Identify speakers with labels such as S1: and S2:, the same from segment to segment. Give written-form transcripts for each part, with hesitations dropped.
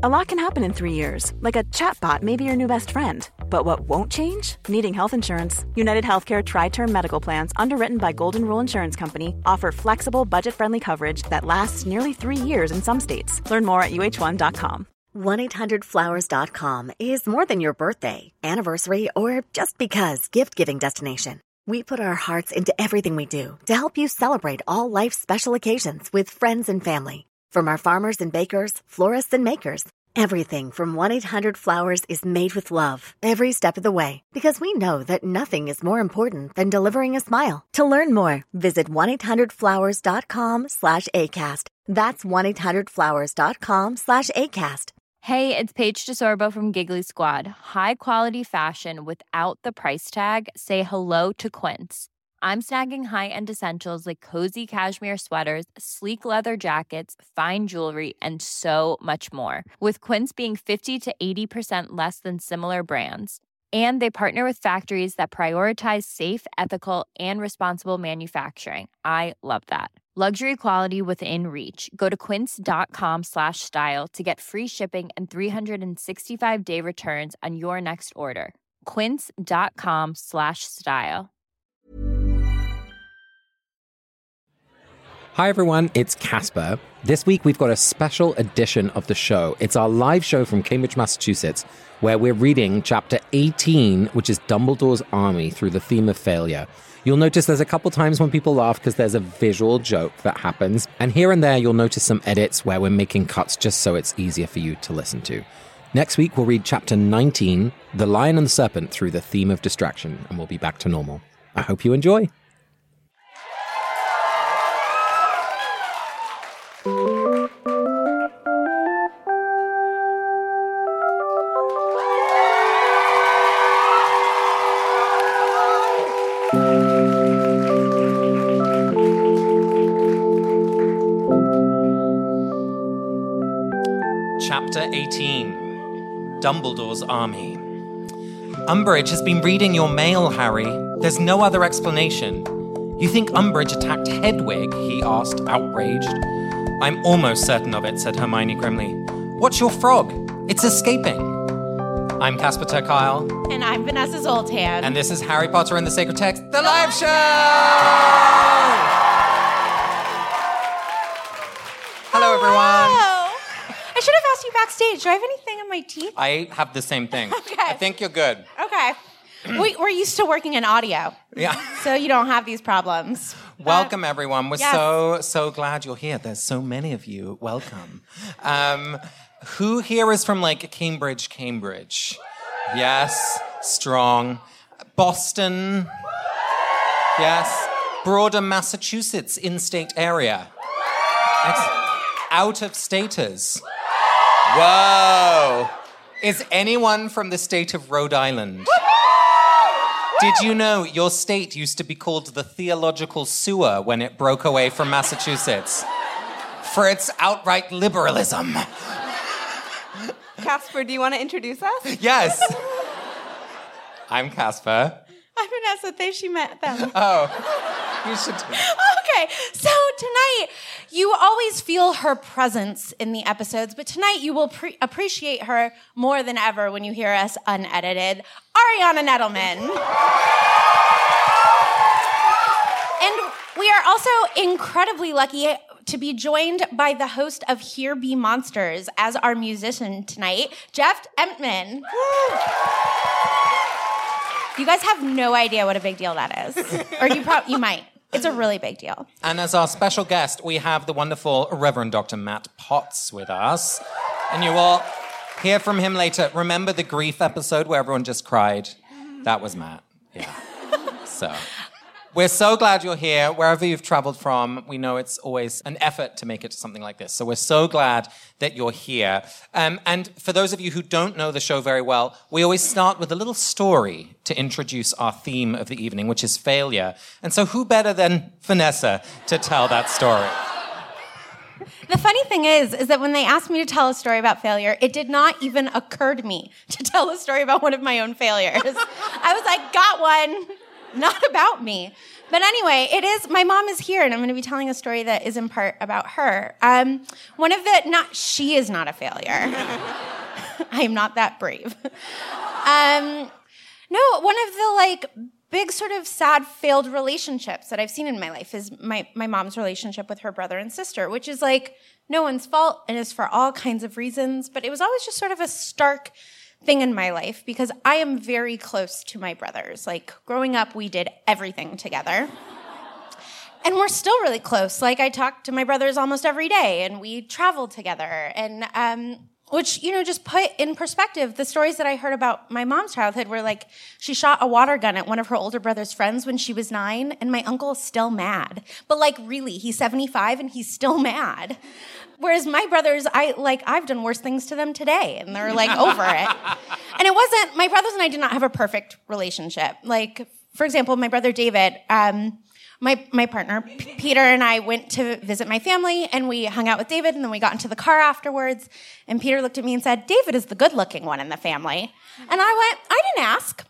S1: A lot can happen in 3 years, like a chatbot may be your new best friend. But what won't change? Needing health insurance. United Healthcare Tri-Term Medical Plans, underwritten by Golden Rule Insurance Company, offer flexible, budget-friendly coverage that lasts nearly 3 years in some states. Learn more at uh1.com.
S2: 1-800-Flowers.com is more than your birthday, anniversary, or just because gift-giving destination. We put our hearts into everything we do to help you celebrate all life's special occasions with friends and family. From our farmers and bakers, florists and makers, everything from 1-800-Flowers is made with love every step of the way, because we know that nothing is more important than delivering a smile. To learn more, visit 1-800-Flowers.com/ACAST. That's 1-800-Flowers.com/ACAST.
S3: Hey, it's Paige DeSorbo from Giggly Squad. High quality fashion without the price tag. Say hello to Quince. I'm snagging high-end essentials like cozy cashmere sweaters, sleek leather jackets, fine jewelry, and so much more. With Quince being 50 to 80% less than similar brands. And they partner with factories that prioritize safe, ethical, and responsible manufacturing. I love that. Luxury quality within reach. Go to quince.com/style to get free shipping and 365-day returns on your next order. Quince.com/style.
S4: Hi everyone, it's Casper. This week we've got a special edition of the show. It's our live show from Cambridge, Massachusetts, where we're reading chapter 18, which is Dumbledore's Army, through the theme of failure. You'll notice there's a couple times when people laugh because there's a visual joke that happens. And here and there you'll notice some edits where we're making cuts just so it's easier for you to listen to. Next week we'll read chapter 19, The Lion and the Serpent, through the theme of distraction, and we'll be back to normal. I hope you enjoy. Chapter 18, Dumbledore's Army. Umbridge has been reading your mail, Harry. There's no other explanation. You think Umbridge attacked Hedwig? He asked, outraged. I'm almost certain of it, said Hermione grimly. What's your frog? It's escaping. I'm Casper ter Kuile.
S5: And I'm Vanessa Zoltan.
S4: And this is Harry Potter and the Sacred Text, the live show! Hello, everyone.
S5: Hello. I should have asked you backstage. Do I have anything in my teeth?
S4: I have the same thing.
S5: Okay.
S4: I think you're good.
S5: Okay. We're used to working in audio.
S4: Yeah.
S5: So you don't have these problems.
S4: Welcome, everyone. We're
S5: yes.
S4: so glad you're here. There's so many of you. Welcome. Who here is from, Cambridge? Yes. Strong. Boston. Yes. Broader Massachusetts in-state area. Out-of-staters. Whoa. Is anyone from the state of Rhode Island? Did you know your state used to be called the Theological Sewer when it broke away from Massachusetts? For its outright liberalism.
S6: Casper, do you want to introduce us?
S4: Yes. I'm Casper.
S5: I'm Vanessa. She met them.
S4: Oh, you should.
S5: Okay, so tonight, you always feel her presence in the episodes, but tonight you will appreciate her more than ever when you hear us unedited. Ariana Nettleman. And we are also incredibly lucky to be joined by the host of Here Be Monsters as our musician tonight, Jeff Empman. You guys have no idea what a big deal that is. Or you might. It's a really big deal.
S4: And as our special guest, we have the wonderful Reverend Dr. Matt Potts with us. And you will hear from him later. Remember the grief episode where everyone just cried? That was Matt. Yeah. So we're so glad you're here. Wherever you've traveled from, we know it's always an effort to make it to something like this. So we're so glad that you're here. And for those of you who don't know the show very well, we always start with a little story to introduce our theme of the evening, which is failure. And so who better than Vanessa to tell that story?
S5: The funny thing is that when they asked me to tell a story about failure, it did not even occur to me to tell a story about one of my own failures. I was like, got one. Not about me. But anyway, my mom is here, and I'm going to be telling a story that is in part about her. She is not a failure. I am not that brave. No, one of the big sort of sad failed relationships that I've seen in my life is my mom's relationship with her brother and sister, which is no one's fault and is for all kinds of reasons, but it was always just sort of a stark thing in my life because I am very close to my brothers. Growing up, we did everything together. And we're still really close. I talk to my brothers almost every day, and we travel together. And which, just put in perspective, the stories that I heard about my mom's childhood were she shot a water gun at one of her older brother's friends when she was 9, and my uncle is still mad. But really, he's 75 and he's still mad. Whereas my brothers, I've done worse things to them today, and they're over it. And it wasn't, my brothers and I did not have a perfect relationship. For example, my brother David, my partner, Peter, and I went to visit my family, and we hung out with David, and then we got into the car afterwards, and Peter looked at me and said, David is the good-looking one in the family. And I went, I didn't ask.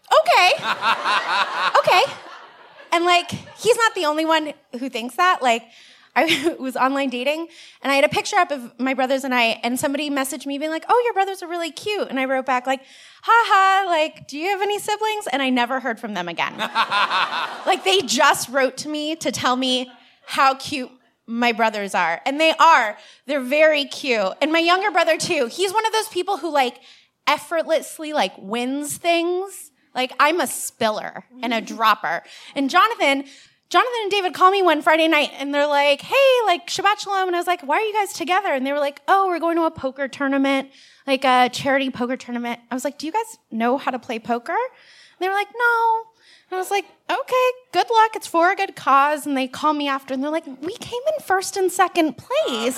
S5: Okay. And, he's not the only one who thinks that. I was online dating, and I had a picture up of my brothers and I, and somebody messaged me being oh, your brothers are really cute. And I wrote back haha, do you have any siblings? And I never heard from them again. They just wrote to me to tell me how cute my brothers are. And they are. They're very cute. And my younger brother, too. He's one of those people who, effortlessly, wins things. I'm a spiller and a dropper. And Jonathan and David called me one Friday night, and they're hey, Shabbat Shalom. And I was why are you guys together? And they were oh, we're going to a poker tournament, a charity poker tournament. I was do you guys know how to play poker? And they were no. And I was okay, good luck. It's for a good cause. And they call me after, and they're we came in first and second place.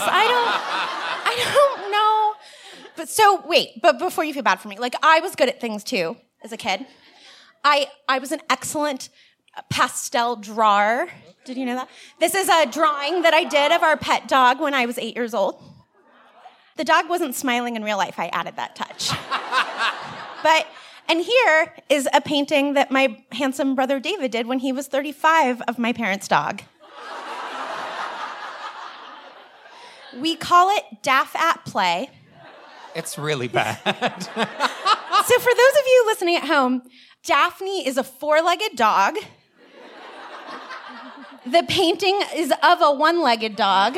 S5: I don't know. But before you feel bad for me, I was good at things too as a kid. I was an excellent pastel drawer. Did you know that? This is a drawing that I did of our pet dog when I was 8 years old. The dog wasn't smiling in real life. I added that touch. And here is a painting that my handsome brother David did when he was 35 of my parents' dog. We call it Daff at Play.
S4: It's really bad.
S5: So for those of you listening at home, Daphne is a 4-legged dog. The painting is of a 1-legged dog.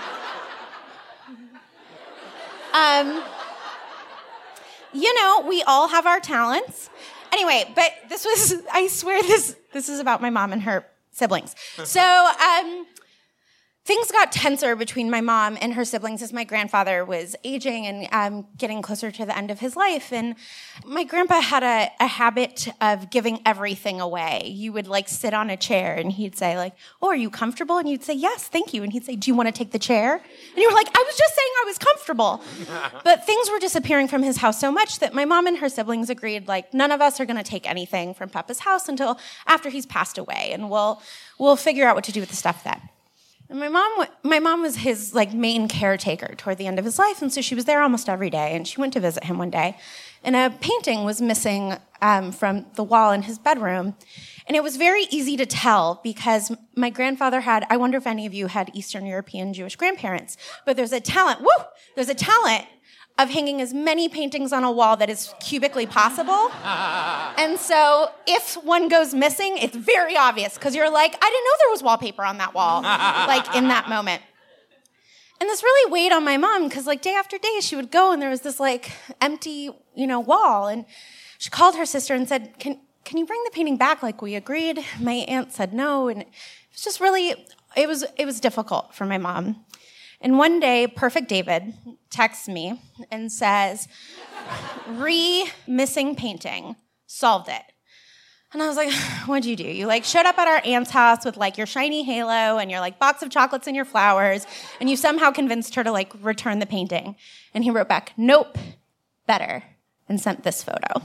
S5: We all have our talents. Anyway, but I swear this is about my mom and her siblings. So, things got tenser between my mom and her siblings as my grandfather was aging and getting closer to the end of his life. And my grandpa had a habit of giving everything away. You would sit on a chair and he'd say oh, are you comfortable? And you'd say, yes, thank you. And he'd say, do you want to take the chair? And you were I was just saying I was comfortable. But things were disappearing from his house so much that my mom and her siblings agreed none of us are going to take anything from Papa's house until after he's passed away. And we'll figure out what to do with the stuff then. And my mom was his main caretaker toward the end of his life, and so she was there almost every day. And she went to visit him one day, and a painting was missing from the wall in his bedroom, and it was very easy to tell because my grandfather had. I wonder if any of you had Eastern European Jewish grandparents, but there's a talent of hanging as many paintings on a wall that is cubically possible. And so if one goes missing, it's very obvious because you're I didn't know there was wallpaper on that wall, in that moment. And this really weighed on my mom because day after day she would go and there was this empty, wall. And she called her sister and said, can you bring the painting back like we agreed? My aunt said no. And it was just really, it was difficult for my mom. And one day, Perfect David texts me and says, missing painting, solved it. And I was what'd you do? You showed up at our aunt's house with your shiny halo and your box of chocolates and your flowers, and you somehow convinced her to return the painting. And he wrote back, nope, better, and sent this photo.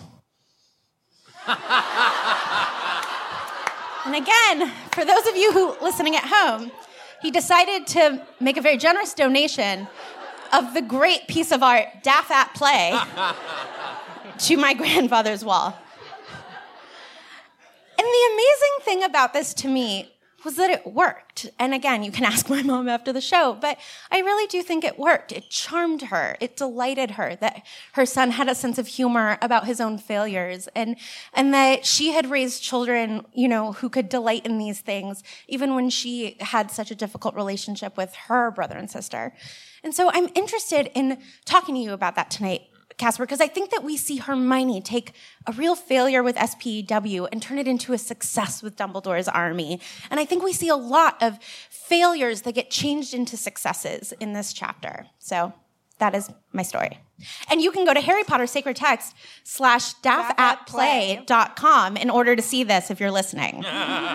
S5: And again, for those of you who listening at home, he decided to make a very generous donation of the great piece of art, Daff at Play, to my grandfather's wall. And the amazing thing about this to me was that it worked. And again, you can ask my mom after the show, but I really do think it worked. It charmed her. It delighted her that her son had a sense of humor about his own failures and that she had raised children, who could delight in these things, even when she had such a difficult relationship with her brother and sister. And so I'm interested in talking to you about that tonight, Casper, because I think that we see Hermione take a real failure with SPEW and turn it into a success with Dumbledore's army. And I think we see a lot of failures that get changed into successes in this chapter. So that is my story. And you can go to Harry Potter Sacred Text /dafatplay.com in order to see this if you're listening.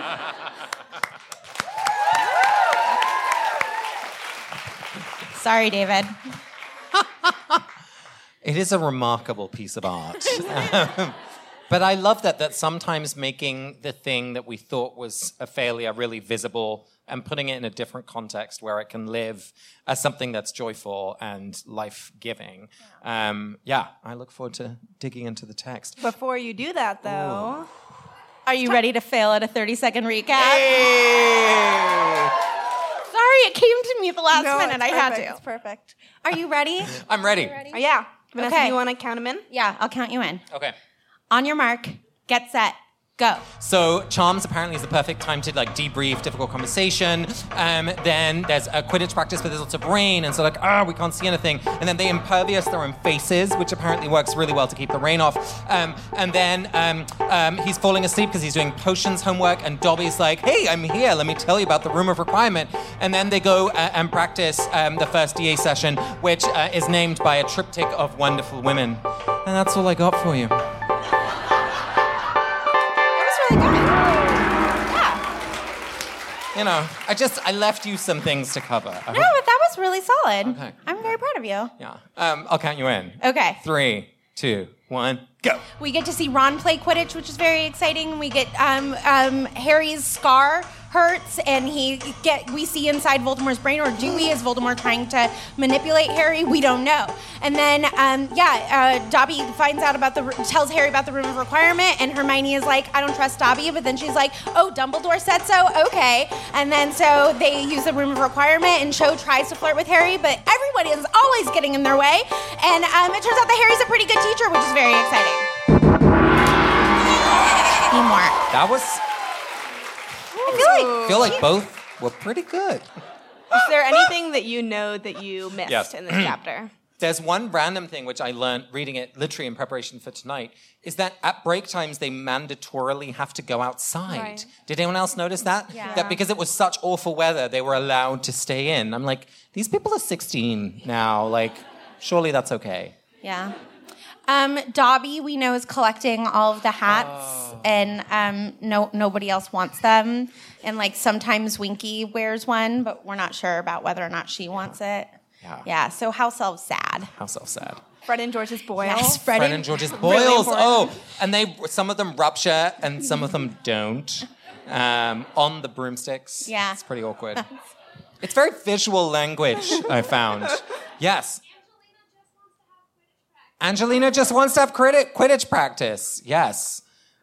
S5: Sorry, David.
S4: It is a remarkable piece of art. But I love that sometimes making the thing that we thought was a failure really visible and putting it in a different context where it can live as something that's joyful and life-giving. I look forward to digging into the text.
S6: Before you do that, though...
S5: Ooh. Are you ready to fail at a 30-second recap?
S4: Hey!
S5: Sorry, it came to me at the last minute. I had to.
S6: It's perfect.
S5: Are you ready?
S4: I'm ready.
S6: Oh, yeah. Vanessa,
S5: Okay.
S6: do you want to count them in?
S5: Yeah, I'll count you in.
S4: Okay.
S5: On your mark, get set, go.
S4: So charms apparently is the perfect time to debrief difficult conversation. Then there's a Quidditch practice where there's lots of rain, and so we can't see anything. And then they impervious their own faces, which apparently works really well to keep the rain off. And then he's falling asleep because he's doing potions homework, and Dobby's like, "Hey, I'm here. Let me tell you about the Room of Requirement." And then they go and practice the first DA session, which is named by a triptych of wonderful women. And that's all I got for you. I left you some things to cover.
S5: No, but that was really solid.
S4: Okay.
S5: I'm very proud of you.
S4: Yeah. I'll count you in.
S5: Okay.
S4: 3, 2, 1, go.
S5: We get to see Ron play Quidditch, which is very exciting. We get Harry's scar hurts, and we see inside Voldemort's brain, or do we? Is Voldemort trying to manipulate Harry? We don't know. And then, Dobby finds out tells Harry about the Room of Requirement, and Hermione is like, I don't trust Dobby, but then she's like, oh, Dumbledore said so? Okay. And then so they use the Room of Requirement, and Cho tries to flirt with Harry, but everybody is always getting in their way. And it turns out that Harry's a pretty good teacher, which is very exciting. Teamwork.
S4: That was...
S5: I
S4: feel like both were pretty good.
S6: Is there anything that you know that you missed in this chapter?
S4: There's one random thing which I learned reading it literally in preparation for tonight, is that at break times they mandatorily have to go outside.
S6: Right.
S4: Did anyone else notice that?
S5: Yeah.
S4: That because it was such awful weather, they were allowed to stay in. I'm like, these people are 16 now. Surely that's okay.
S5: Yeah. Dobby, we know, is collecting all of the hats, and nobody else wants them. And sometimes Winky wears one, but we're not sure about whether or not she wants it. Yeah. So house elves sad.
S4: House elf sad.
S6: Fred and George's boil.
S5: Yes,
S4: Fred and George's boils. And some of them rupture and some of them don't. On the broomsticks.
S5: Yeah.
S4: It's pretty awkward. It's very visual language, I found. Yes. Angelina just wants to have Quidditch practice. Yes.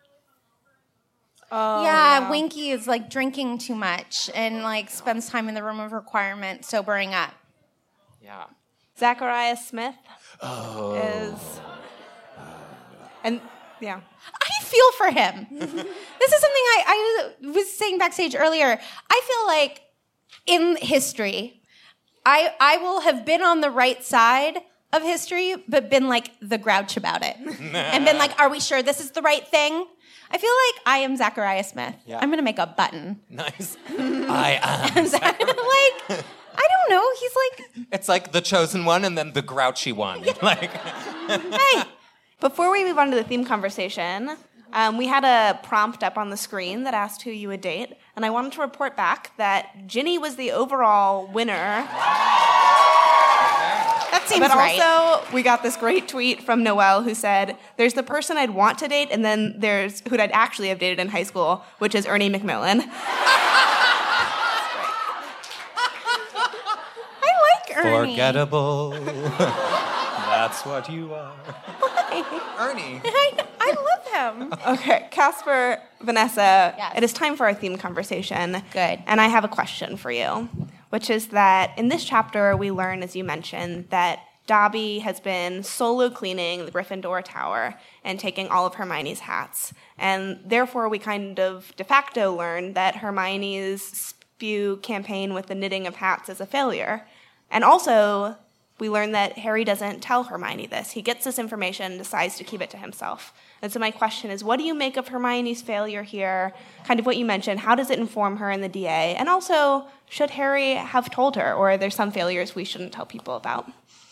S5: Yeah, Winky is drinking too much and spends time in the Room of Requirement sobering up.
S4: Yeah.
S6: Zachariah Smith is... And, yeah.
S5: I feel for him. This is something I was saying backstage earlier. I feel like in history, I will have been on the right side of history, but been the grouch about it. And been are we sure this is the right thing? I feel like I am Zachariah Smith. Yeah. I'm going to make a button.
S4: Nice. I am.
S5: I don't know. He's
S4: It's the chosen one and then the grouchy one.
S5: Hey.
S6: Before we move on to the theme conversation, we had a prompt up on the screen that asked who you would date, and I wanted to report back that Ginny was the overall winner.
S5: That seems
S6: right. But
S5: right.
S6: also, we got this great tweet from Noelle who said, there's the person I'd want to date, and then there's who I'd actually have dated in high school, which is Ernie Macmillan.
S5: I like Ernie.
S4: Forgettable. That's what you are. Ernie.
S5: I love him.
S6: Okay, Casper, Vanessa,
S5: Yes.
S6: it is time for our theme conversation.
S5: Good.
S6: And I have a question for you, which is that in this chapter, we learn, as you mentioned, that Dobby has been solo cleaning the Gryffindor Tower and taking all of Hermione's hats. And therefore, we kind of de facto learn that Hermione's spew campaign with the knitting of hats is a failure. And also, we learn that Harry doesn't tell Hermione this. He gets this information and decides to keep it to himself. And so my question is, what do you make of Hermione's failure here? Kind of what you mentioned, how does it inform her in the DA? And also, should Harry have told her, or are there some failures we shouldn't tell people about?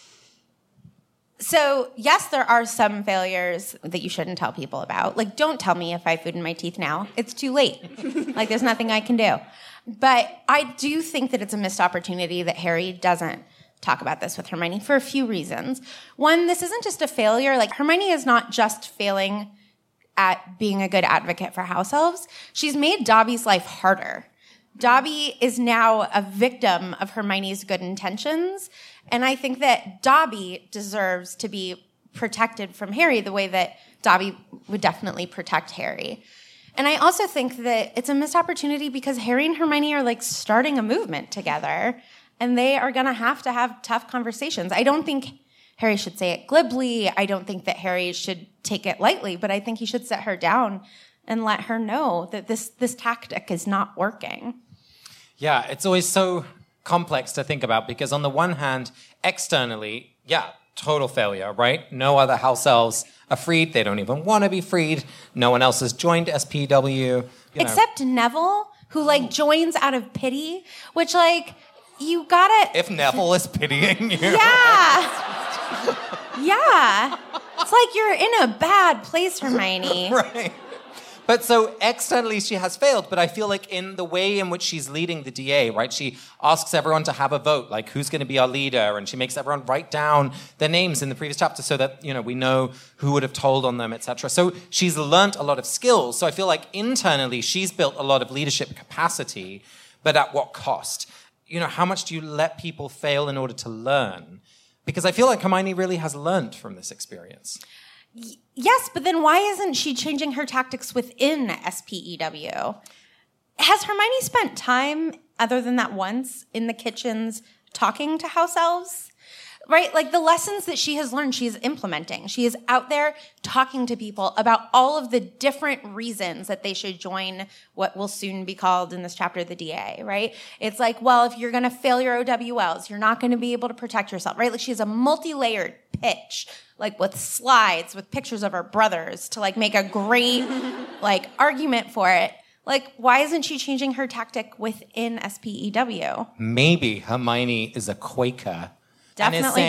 S5: So, yes, there are some failures that you shouldn't tell people about. Like, don't tell me if I have food in my teeth now. It's too late. Like, there's nothing I can do. But I do think that it's a missed opportunity that Harry doesn't talk about this with Hermione for a few reasons. One, this isn't just a failure. Like, Hermione is not just failing at being a good advocate for house elves. She's made Dobby's life harder. Dobby is now a victim of Hermione's good intentions. And I think that Dobby deserves to be protected from Harry the way that Dobby would definitely protect Harry. And I also think that it's a missed opportunity because Harry and Hermione are like starting a movement together and they are going to have tough conversations. I don't think Harry should say it glibly. I don't think that Harry should take it lightly, but I think he should set her down and let her know that this tactic is not working.
S4: Yeah, it's always so complex to think about because on the one hand, externally, yeah, total failure, right? No other house elves are freed. They don't even want to be freed. No one else has joined SPW.
S5: Except Neville, who like joins out of pity, which like you gotta...
S4: If Neville is pitying you.
S5: Yeah. Yeah. It's like you're in a bad place, Hermione.
S4: Right. But so externally she has failed, but I feel like in the way in which she's leading the DA, right? She asks everyone to have a vote, like who's going to be our leader, and she makes everyone write down their names in the previous chapter so that, we know who would have told on them, etc. So she's learnt a lot of skills. So I feel like internally she's built a lot of leadership capacity, but at what cost? How much do you let people fail in order to learn? Because I feel like Hermione really has learnt from this experience.
S5: Yes, but then why isn't she changing her tactics within SPEW? Has Hermione spent time, other than that once, in the kitchens talking to house elves? Right? Like the lessons that she has learned, she is implementing. She is out there talking to people about all of the different reasons that they should join what will soon be called in this chapter the DA, right? It's like, well, if you're going to fail your OWLs, you're not going to be able to protect yourself, right? Like she has a multi-layered pitch, like with slides, with pictures of her brothers to like make a great like argument for it. Like, why isn't she changing her tactic within SPEW?
S4: Maybe Hermione is a Quaker.
S5: Definitely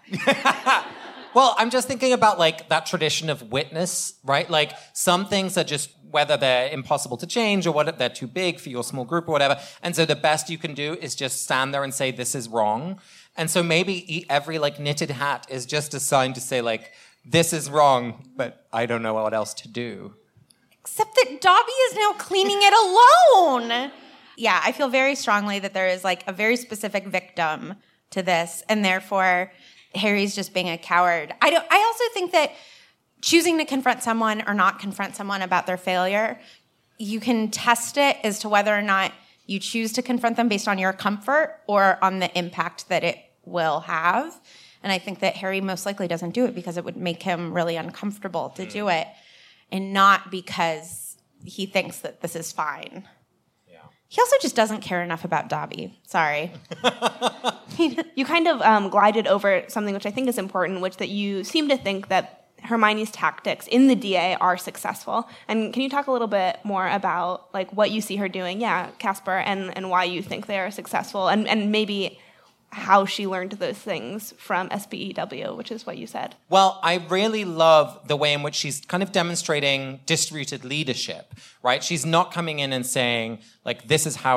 S5: that.
S4: Well, I'm just thinking about like that tradition of witness, right? Like some things are just whether they're impossible to change or whether they're too big for your small group or whatever. And so the best you can do is just stand there and say, this is wrong. And so maybe every like knitted hat is just assigned to say like, this is wrong, but I don't know what else to do.
S5: Except that Dobby is now cleaning it alone. Yeah, I feel very strongly that there is like a very specific victim to this, and therefore Harry's just being a coward. I also think that choosing to confront someone or not confront someone about their failure, you can test it as to whether or not you choose to confront them based on your comfort or on the impact that it will have. And I think that Harry most likely doesn't do it because it would make him really uncomfortable to do it, and not because he thinks that this is fine. He also just doesn't care enough about Dobby. Sorry.
S6: You kind of glided over something which I think is important, which that you seem to think that Hermione's tactics in the DA are successful. And can you talk a little bit more about like what you see her doing, Casper, and why you think they are successful, and maybe how she learned those things from SPEW, which is what you said.
S4: Well, I really love the way in which she's kind of demonstrating distributed leadership, right? She's not coming in and saying, like, this is how it's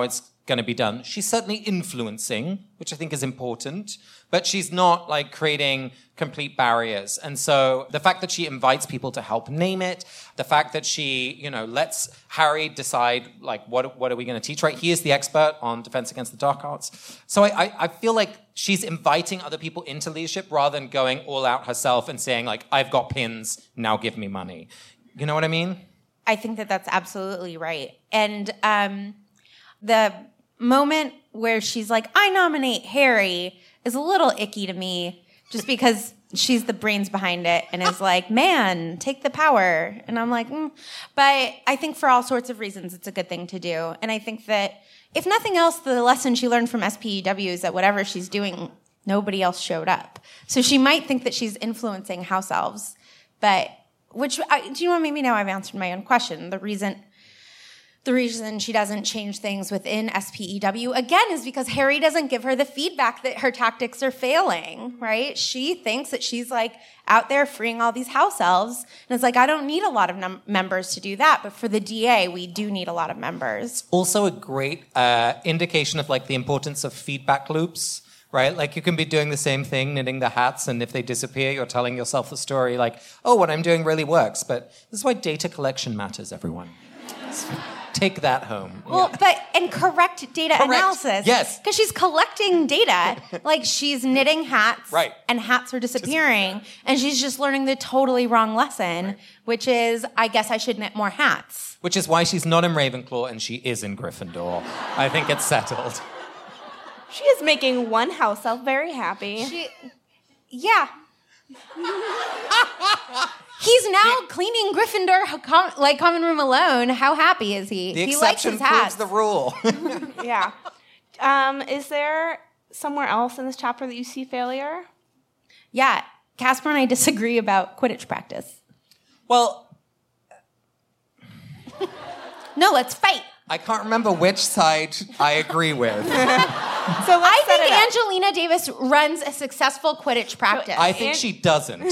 S4: going to be done. She's certainly influencing, which I think is important, but she's not like creating complete barriers. And so the fact that she invites people to help name it, the fact that she, lets Harry decide like what are we going to teach, right? He is the expert on Defense Against the Dark Arts. So I feel like she's inviting other people into leadership rather than going all out herself and saying like, I've got pins, now give me money. You know what I mean?
S5: I think that that's absolutely right. And the moment where she's like, I nominate Harry is a little icky to me just because she's the brains behind it and is like, man, take the power. And I'm like, But I think for all sorts of reasons, it's a good thing to do. And I think that if nothing else, the lesson she learned from SPEW is that whatever she's doing, nobody else showed up. So she might think that she's influencing house elves, but do you know what, maybe now I've answered my own question. The reason she doesn't change things within SPEW, again, is because Harry doesn't give her the feedback that her tactics are failing, right? She thinks that she's like out there freeing all these house elves. And it's like, I don't need a lot of members to do that. But for the DA, we do need a lot of members.
S4: Also a great indication of like the importance of feedback loops. Right? Like you can be doing the same thing, knitting the hats, and if they disappear, you're telling yourself the story like, oh, what I'm doing really works. But this is why data collection matters, everyone. Take that home.
S5: Well, and correct data analysis.
S4: Yes.
S5: Because she's collecting data. Like she's knitting hats.
S4: Right.
S5: And hats are disappearing. And she's just learning the totally wrong lesson, which is, I guess I should knit more hats.
S4: Which is why she's not in Ravenclaw and she is in Gryffindor. I think it's settled.
S6: She is making one house elf very happy.
S5: Yeah. He's now cleaning Gryffindor common room alone. How happy is he?
S4: The
S5: He likes
S4: exception
S5: his hats.
S4: proves the rule.
S6: Yeah. Is there somewhere else in this chapter that you see failure?
S5: Yeah. Casper and I disagree about Quidditch practice.
S4: Well,
S5: No, let's fight.
S4: I can't remember which side I agree with.
S6: So
S5: I think Angelina Davis runs a successful Quidditch practice.
S4: I think she doesn't.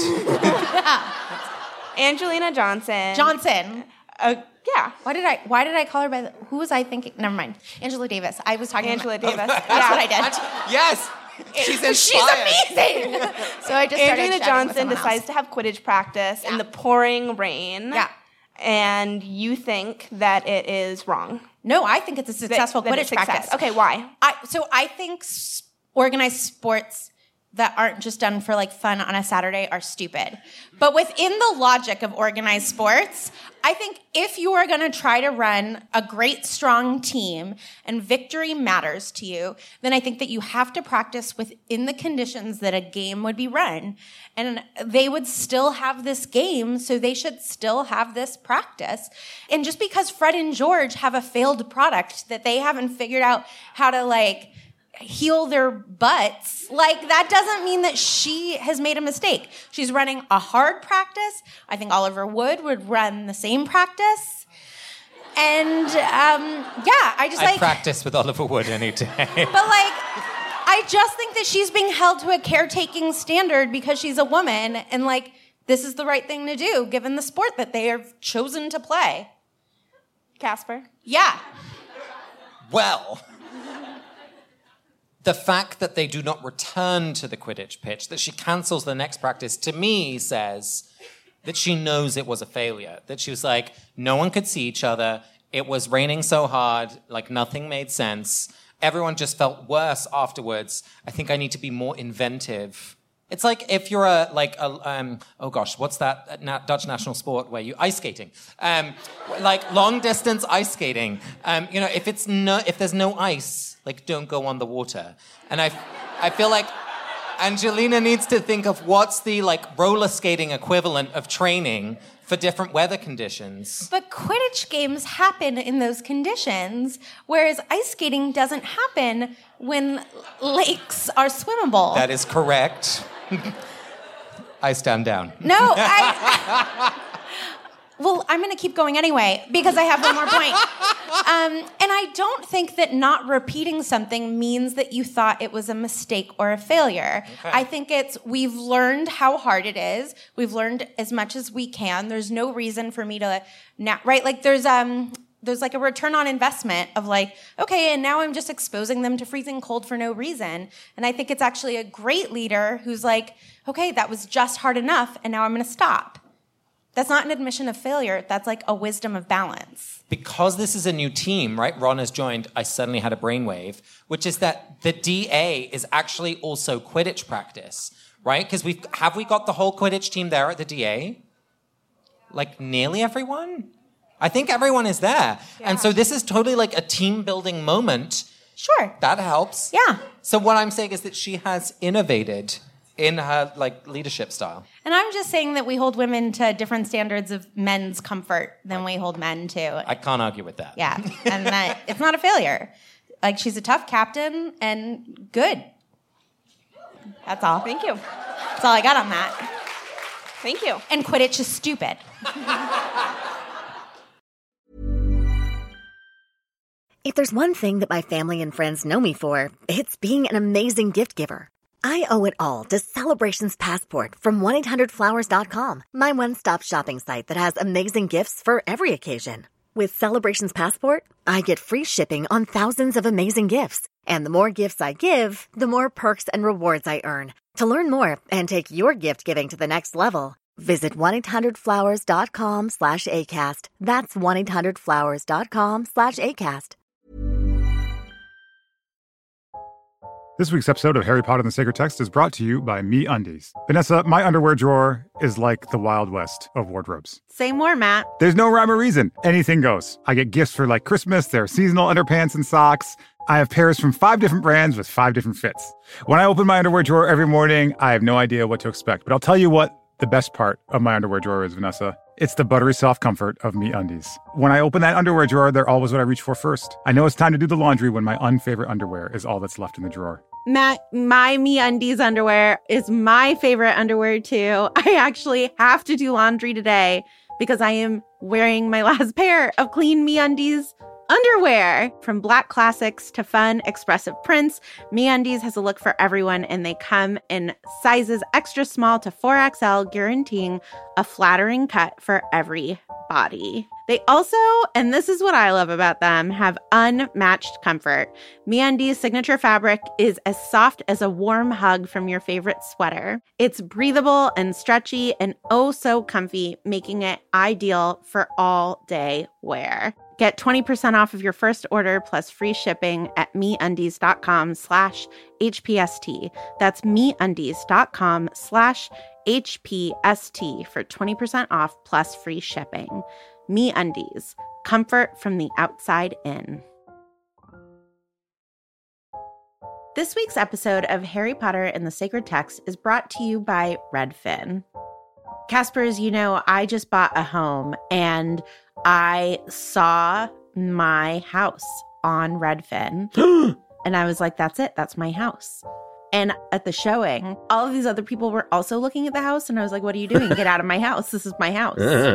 S6: Angelina Johnson. Yeah.
S5: Why did I call her who was I thinking? Never mind. Angela Davis. I was talking
S6: Angela
S5: about
S6: Davis.
S5: That's what I did.
S4: Yes. She's inspired.
S5: She's amazing. So I just
S6: Angelina
S5: started
S6: Johnson decides to have Quidditch practice in the pouring rain.
S5: Yeah.
S6: And you think that it is wrong.
S5: No, I think it's a successful
S6: That
S5: Quidditch
S6: it's success.
S5: practice.
S6: Okay, why?
S5: I think organized sports that aren't just done for like fun on a Saturday are stupid. But within the logic of organized sports, I think if you are going to try to run a great, strong team and victory matters to you, then I think that you have to practice within the conditions that a game would be run. And they would still have this game, so they should still have this practice. And just because Fred and George have a failed product that they haven't figured out how to like heal their butts, like that doesn't mean that she has made a mistake. She's running a hard practice. I think Oliver Wood would run the same practice. And I'd
S4: practice with Oliver Wood any day.
S5: But I just think that she's being held to a caretaking standard because she's a woman, and like this is the right thing to do given the sport that they have chosen to play.
S6: Casper?
S5: Yeah.
S4: Well, the fact that they do not return to the Quidditch pitch, that she cancels the next practice, to me says that she knows it was a failure. That she was like, no one could see each other. It was raining so hard, like nothing made sense. Everyone just felt worse afterwards. I think I need to be more inventive. It's like if you're what's that Dutch national sport where you ice skating, like long distance ice skating. If there's no ice, like don't go on the water. And I feel like Angelina needs to think of what's the like roller skating equivalent of training for different weather conditions.
S5: But Quidditch games happen in those conditions, whereas ice skating doesn't happen when lakes are swimmable.
S4: That is correct. I stand down.
S5: No, well, I'm going to keep going anyway, because I have one more point. And I don't think that not repeating something means that you thought it was a mistake or a failure. Okay. I think we've learned how hard it is. We've learned as much as we can. There's no reason for me to, right? Like there's there's like a return on investment of like, okay, and now I'm just exposing them to freezing cold for no reason. And I think it's actually a great leader who's like, okay, that was just hard enough, and now I'm going to stop. That's not an admission of failure. That's like a wisdom of balance. Because this is a new team, right? Ron has joined I Suddenly Had a Brainwave, which is that the DA is actually also Quidditch practice, right? Because have we got the whole Quidditch team there at the DA? Like nearly everyone? I think everyone is there. Yeah. And so this is totally like a team-building moment. Sure. That helps. Yeah. So what I'm saying is that she has innovated in her like leadership style. And I'm just saying that we hold women to different standards of men's comfort than we hold men to. I can't argue with that. Yeah. And that it's not a failure. Like, she's a tough captain and good. That's all.
S6: Thank you.
S5: That's all I got on that.
S6: Thank you.
S5: And Quidditch is stupid.
S2: If there's one thing that my family and friends know me for, it's being an amazing gift giver. I owe it all to Celebrations Passport from 1-800-Flowers.com, my one-stop shopping site that has amazing gifts for every occasion. With Celebrations Passport, I get free shipping on thousands of amazing gifts. And the more gifts I give, the more perks and rewards I earn. To learn more and take your gift giving to the next level, visit 1-800-Flowers.com/ACAST. That's 1-800-Flowers.com/ACAST.
S7: This week's episode of Harry Potter and the Sacred Text is brought to you by MeUndies. Vanessa, my underwear drawer is like the Wild West of wardrobes.
S8: Say more, Matt.
S7: There's no rhyme or reason. Anything goes. I get gifts for like Christmas, there are seasonal underpants and socks. I have pairs from 5 different brands with 5 different fits. When I open my underwear drawer every morning, I have no idea what to expect. But I'll tell you what the best part of my underwear drawer is, Vanessa. It's the buttery soft comfort of MeUndies. When I open that underwear drawer, they're always what I reach for first. I know it's time to do the laundry when my unfavorite underwear is all that's left in the drawer.
S8: Matt, my MeUndies underwear is my favorite underwear too. I actually have to do laundry today because I am wearing my last pair of clean MeUndies underwear. From black classics to fun, expressive prints, MeUndies has a look for everyone, and they come in sizes extra small to 4XL, guaranteeing a flattering cut for every body. They also, and this is what I love about them, have unmatched comfort. MeUndies' signature fabric is as soft as a warm hug from your favorite sweater. It's breathable and stretchy and oh so comfy, making it ideal for all-day wear. Get 20% off of your first order plus free shipping at MeUndies.com/HPST. That's MeUndies.com/HPST for 20% off plus free shipping. MeUndies, comfort from the outside in. This week's episode of Harry Potter and the Sacred Text is brought to you by Redfin. Casper, as you know, I just bought a home and I saw my house on Redfin and I was like, that's it. That's my house. And at the showing, all of these other people were also looking at the house. And I was like, what are you doing? Get out of my house. This is my house.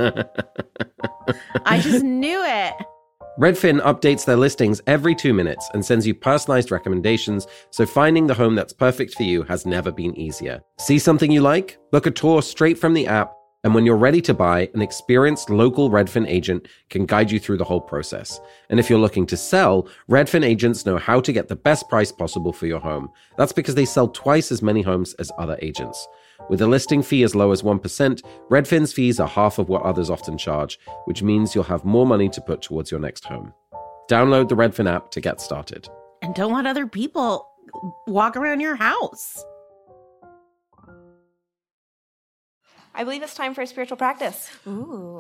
S8: I just knew it.
S9: Redfin updates their listings every 2 minutes and sends you personalized recommendations, so finding the home that's perfect for you has never been easier. See something you like? Book a tour straight from the app, and when you're ready to buy, an experienced local Redfin agent can guide you through the whole process. And if you're looking to sell, Redfin agents know how to get the best price possible for your home. That's because they sell twice as many homes as other agents. With a listing fee as low as 1%, Redfin's fees are half of what others often charge, which means you'll have more money to put towards your next home. Download the Redfin app to get started.
S8: And don't let other people walk around your house.
S6: I believe it's time for a spiritual practice.
S5: Ooh.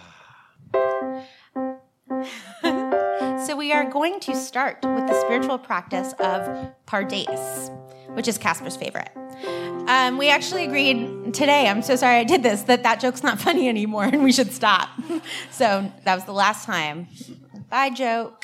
S5: So we are going to start with the spiritual practice of Pardes, which is Casper's favorite. We actually agreed today, I'm so sorry I did this, that joke's not funny anymore and we should stop. So that was the last time. Bye, joke.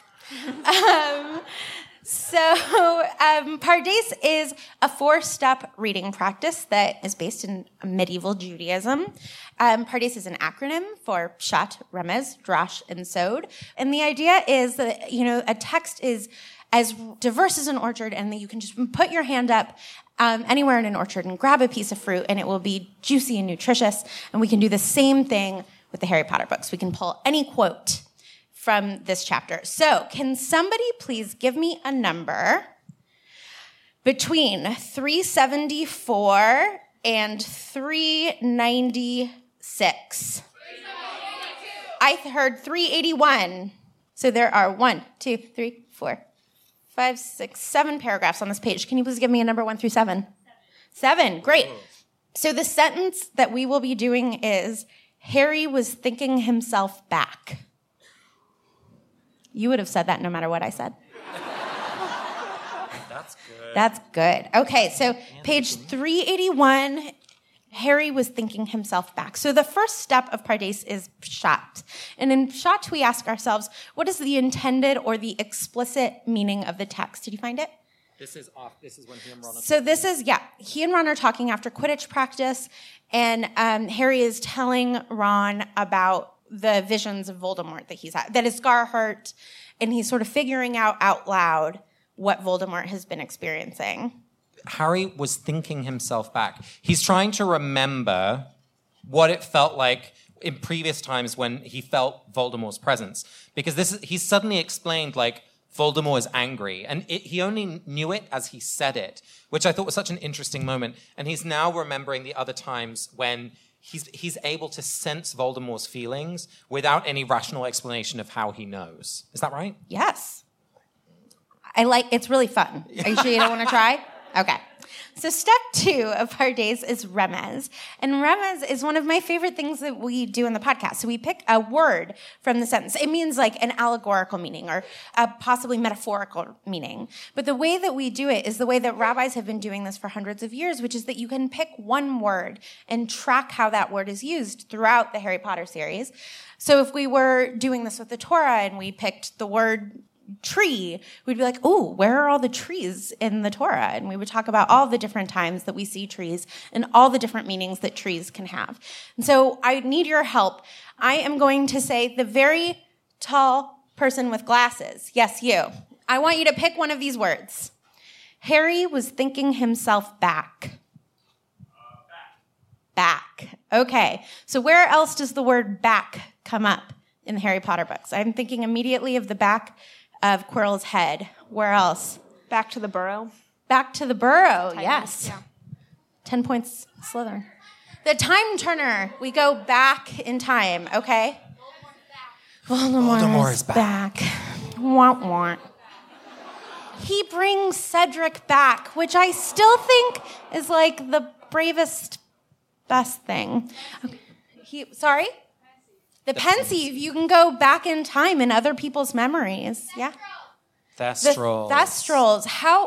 S5: Pardes is a 4-step reading practice that is based in medieval Judaism. Pardes is an acronym for Pshat, Remez, Drash, and Sod. And the idea is that, a text is as diverse as an orchard, and that you can just put your hand up anywhere in an orchard and grab a piece of fruit, and it will be juicy and nutritious. And we can do the same thing with the Harry Potter books. We can pull any quote from this chapter. So can somebody please give me a number between 374 and 396? I heard 381. So there are 1, 2, 3, 4, 5, 6, 7 paragraphs on this page. Can you please give me a number 1 through 7? 7, great. So the sentence that we will be doing is, Harry was thinking himself back. You would have said that no matter what I said.
S4: That's good.
S5: That's good. Okay, so page 381, Harry was thinking himself back. So the first step of Pardes is Pshat. And in Pshat, we ask ourselves, what is the intended or the explicit meaning of the text? Did you find it?
S4: This is when he and Ron are
S5: So this is, he and Ron are talking after Quidditch practice, and Harry is telling Ron about the visions of Voldemort that he's had, that his scar hurt, and he's sort of figuring out loud what Voldemort has been experiencing.
S4: Harry was thinking himself back. He's trying to remember what it felt like in previous times when he felt Voldemort's presence. Because he's suddenly explained, like, Voldemort is angry. And he only knew it as he said it, which I thought was such an interesting moment. And he's now remembering the other times when he's able to sense Voldemort's feelings without any rational explanation of how he knows. Is that right?
S5: Yes. It's really fun. Are you sure you don't want to try? Okay. So step 2 of Pardes is Remez. And Remez is one of my favorite things that we do in the podcast. So we pick a word from the sentence. It means like an allegorical meaning or a possibly metaphorical meaning. But the way that we do it is the way that rabbis have been doing this for hundreds of years, which is that you can pick one word and track how that word is used throughout the Harry Potter series. So if we were doing this with the Torah and we picked the word tree, we'd be like, oh, where are all the trees in the Torah? And we would talk about all the different times that we see trees and all the different meanings that trees can have. And so I need your help. I am going to say the very tall person with glasses. Yes, you. I want you to pick one of these words. Harry was thinking himself back. Back. Okay. So where else does the word back come up in the Harry Potter books? I'm thinking immediately of the back of Quirrell's head. Where else?
S6: Back to the burrow.
S5: Back to the burrow, yes.
S6: Yeah.
S5: 10 points, Slytherin. The time turner. We go back in time, okay? Voldemort is back. Want, want. He brings Cedric back, which I still think is like the bravest, best thing. Okay. Sorry? The Pensieve, you can go back in time in other people's memories. Yeah.
S4: Thestrals.
S5: The Thestrals.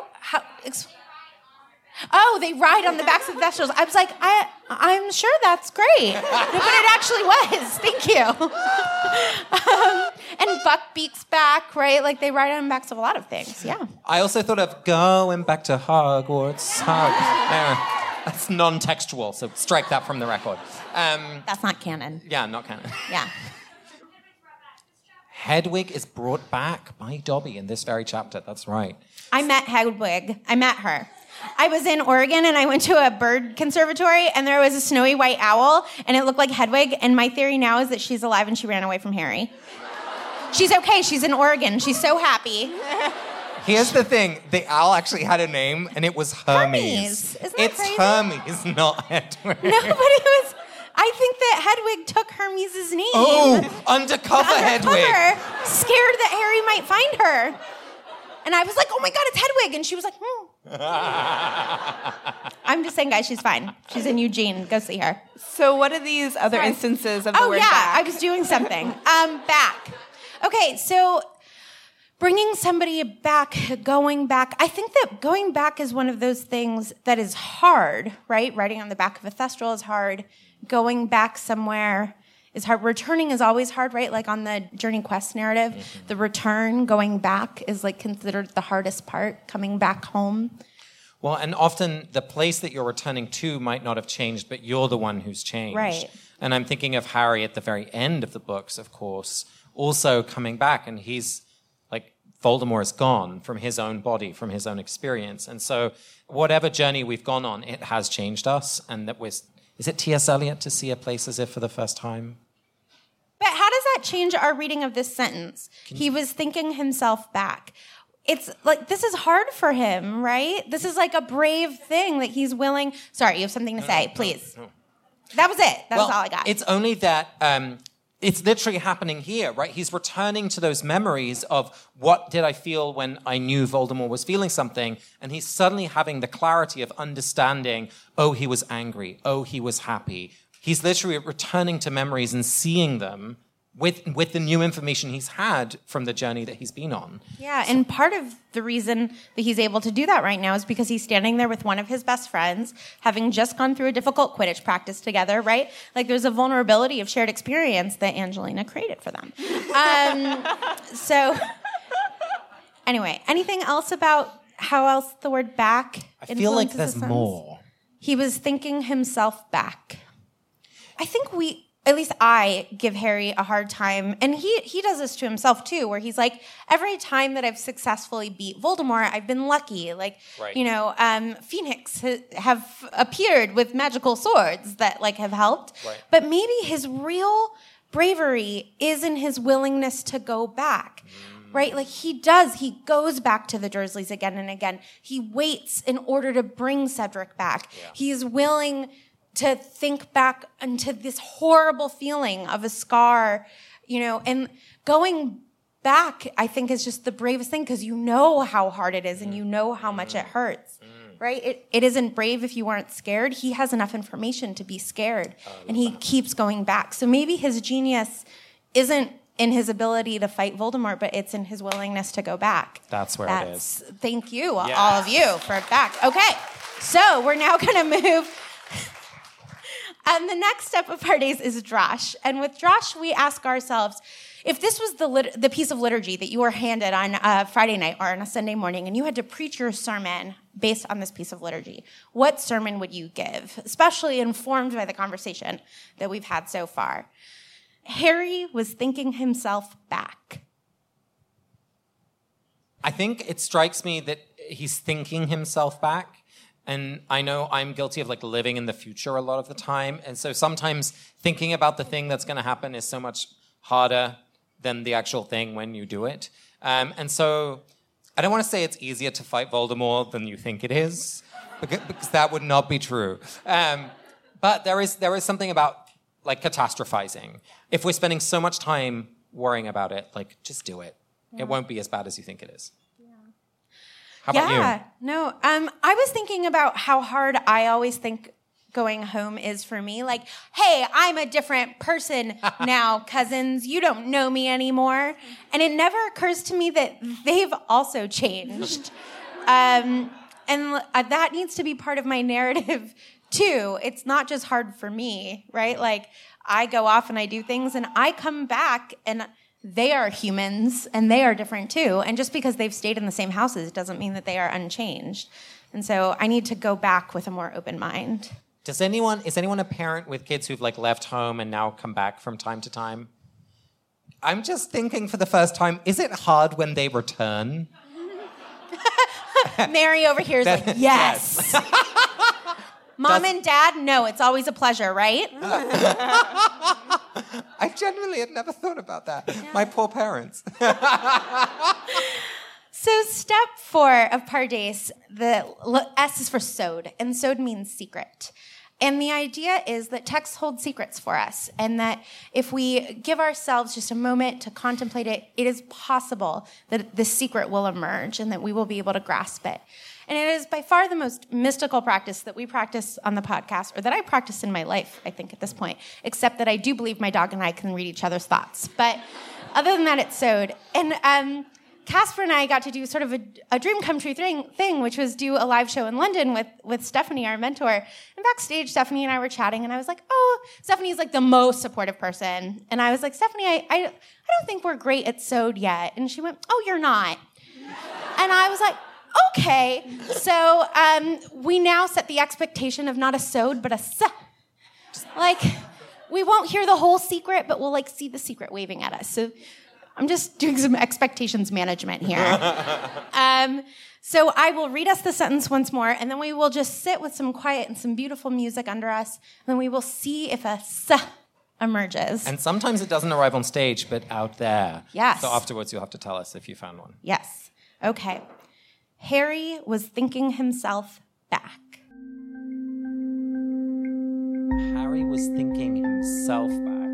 S5: They ride on the backs of the Thestrals. I was like, I'm sure that's great. But it actually was. Thank you. And Buckbeak's back, right? Like they ride on the backs of a lot of things. Yeah.
S4: I also thought of going back to Hogwarts. That's non-textual, so strike that from the record.
S5: That's not canon.
S4: Yeah, not canon.
S5: Yeah.
S4: Hedwig is brought back by Dobby in this very chapter. That's right.
S5: I met Hedwig. I met her. I was in Oregon, and I went to a bird conservatory, and there was a snowy white owl, and it looked like Hedwig, and my theory now is that she's alive and she ran away from Harry. She's okay. She's in Oregon. She's so happy.
S4: Here's the thing. The owl actually had a name, and it was Hermes.
S5: Isn't that crazy?
S4: It's Hermes, not Hedwig.
S5: No, but it was... I think that Hedwig took Hermes' name.
S4: Oh, undercover Hedwig.
S5: Scared that Harry might find her. And I was like, oh my God, it's Hedwig. And she was like, I'm just saying, guys, she's fine. She's in Eugene. Go see her.
S6: So what are these other instances of the word back?
S5: I was doing something. Back. Okay, so... bringing somebody back, going back. I think that going back is one of those things that is hard, right? Riding on the back of a Thestral is hard. Going back somewhere is hard. Returning is always hard, right? Like on the Journey Quest narrative, the return, going back is like considered the hardest part, coming back home.
S4: Well, and often the place that you're returning to might not have changed, but you're the one who's changed.
S5: Right.
S4: And I'm thinking of Harry at the very end of the books, of course, also coming back, and he's like, Voldemort is gone from his own body, from his own experience. And so whatever journey we've gone on, it has changed us. And that is it T.S. Eliot to see a place as if for the first time?
S5: But how does that that change our reading of this sentence? He was thinking himself back. It's like, this is hard for him, right? This is like a brave thing that he's willing. Sorry, you have something to say, please. No. That was it. That was all I got.
S4: It's only that it's literally happening here, right? He's returning to those memories of what did I feel when I knew Voldemort was feeling something, and he's suddenly having the clarity of understanding, oh, he was angry, oh, he was happy. He's literally returning to memories and seeing them with the new information he's had from the journey that he's been on.
S5: Yeah, and part of the reason that he's able to do that right now is because he's standing there with one of his best friends, having just gone through a difficult Quidditch practice together, right? Like, there's a vulnerability of shared experience that Angelina created for them. So, anyway, anything else about how else the word back
S4: I feel like there's more.
S5: He was thinking himself back. I think at least I give Harry a hard time, and he does this to himself too, where he's like, every time that I've successfully beat Voldemort, I've been lucky. Like, right. Phoenix have appeared with magical swords that like have helped. Right. But maybe his real bravery is in his willingness to go back. Right? Like he goes back to the Dursleys again and again. He waits in order to bring Cedric back. Yeah. He's willing to think back into this horrible feeling of a scar, and going back, I think, is just the bravest thing, because you know how hard it is and you know how much it hurts, right? It isn't brave if you aren't scared. He has enough information to be scared, and he keeps going back. So maybe his genius isn't in his ability to fight Voldemort, but it's in his willingness to go back.
S4: That's where it is.
S5: Thank you, all of you, for back. Okay, so we're now going to move... And the next step of our days is Drosh. And with Drosh, we ask ourselves, if this was the piece of liturgy that you were handed on a Friday night or on a Sunday morning, and you had to preach your sermon based on this piece of liturgy, what sermon would you give, especially informed by the conversation that we've had so far? Harry was thinking himself back.
S4: I think it strikes me that he's thinking himself back. And I know I'm guilty of like living in the future a lot of the time. And so sometimes thinking about the thing that's going to happen is so much harder than the actual thing when you do it. And so I don't want to say it's easier to fight Voldemort than you think it is, because that would not be true. But there is something about like catastrophizing. If we're spending so much time worrying about it, like just do it. Yeah. It won't be as bad as you think it is. How about you?
S5: No. I was thinking about how hard I always think going home is for me. Like, hey, I'm a different person now, cousins. You don't know me anymore. And it never occurs to me that they've also changed. And that needs to be part of my narrative, too. It's not just hard for me, right? Like, I go off and I do things, and I come back, and they are humans, and they are different too. And just because they've stayed in the same houses, it doesn't mean that they are unchanged. And so I need to go back with a more open mind.
S4: Is anyone a parent with kids who've like left home and now come back from time to time? I'm just thinking for the first time, is it hard when they return?
S5: Mary over here is like, yes. Mom and Dad, no, it's always a pleasure, right?
S4: I genuinely had never thought about that. Yeah. My poor parents.
S5: So step 4 of Pardes, the S is for Sod, and Sod means secret. And the idea is that texts hold secrets for us, and that if we give ourselves just a moment to contemplate it, it is possible that this secret will emerge and that we will be able to grasp it. And it is by far the most mystical practice that we practice on the podcast, or that I practice in my life, I think, at this point, except that I do believe my dog and I can read each other's thoughts. But other than that, it's Sod. And Casper and I got to do sort of a dream come true thing, which was do a live show in London with Stephanie, our mentor. And backstage, Stephanie and I were chatting, and I was like, oh, Stephanie's like the most supportive person. And I was like, Stephanie, I don't think we're great at Sod yet. And she went, oh, you're not. And I was like, okay. So we now set the expectation of not a Sod, but a S. Like, we won't hear the whole secret, but we'll like see the secret waving at us. So I'm just doing some expectations management here. So I will read us the sentence once more, and then we will just sit with some quiet and some beautiful music under us, and then we will see if a S emerges.
S4: And sometimes it doesn't arrive on stage, but out there.
S5: Yes.
S4: So afterwards, you'll have to tell us if you found one.
S5: Yes. Okay. Harry was thinking himself back.
S4: Harry was thinking himself back.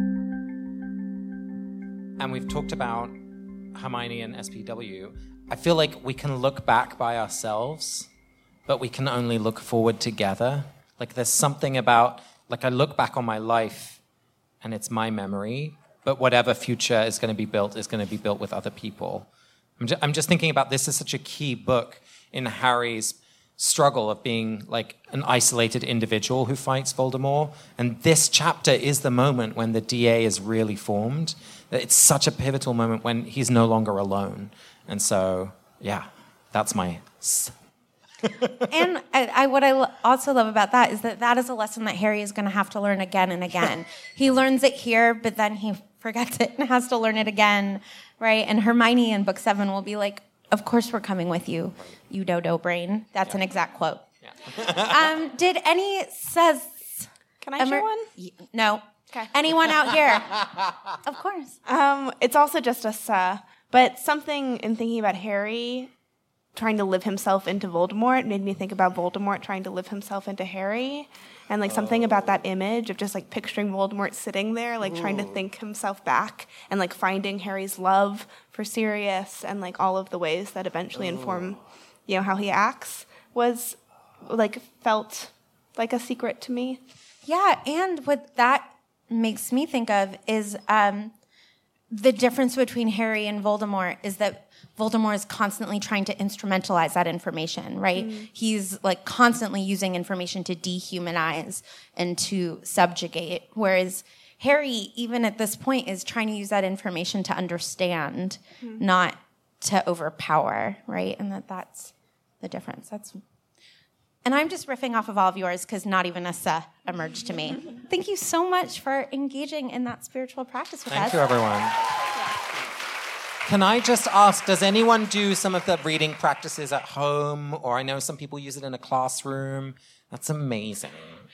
S4: And we've talked about Hermione and SPW. I feel like we can look back by ourselves, but we can only look forward together. Like there's something about, like I look back on my life and it's my memory, but whatever future is going to be built with other people. I'm just thinking about this as such a key book in Harry's struggle of being like an isolated individual who fights Voldemort. And this chapter is the moment when the DA is really formed. It's such a pivotal moment when he's no longer alone. And so, yeah, that's my...
S5: And what I also love about that is that is a lesson that Harry is going to have to learn again and again. He learns it here, but then he forgets it and has to learn it again, right? And Hermione in book 7 will be like, of course we're coming with you, you dodo brain. That's an exact quote. Yeah. Did any says...
S6: Can I share one?
S5: No.
S6: Okay.
S5: Anyone out here? Of course.
S6: It's also just a but something in thinking about Harry trying to live himself into Voldemort made me think about Voldemort trying to live himself into Harry. And like something about that image of just like picturing Voldemort sitting there, like trying to think himself back and like finding Harry's love for Sirius and like all of the ways that eventually inform, how he acts was like felt like a secret to me.
S5: Yeah, and what that makes me think of is the difference between Harry and Voldemort is that Voldemort is constantly trying to instrumentalize that information, right? He's like constantly using information to dehumanize and to subjugate, whereas Harry, even at this point, is trying to use that information to understand, not to overpower, right? And that's the difference. And I'm just riffing off of all of yours because not even a "sa" emerged to me. Thank you so much for engaging in that spiritual practice with us.
S4: Thank you, everyone. Can I just ask, does anyone do some of the reading practices at home? Or I know some people use it in a classroom. That's amazing.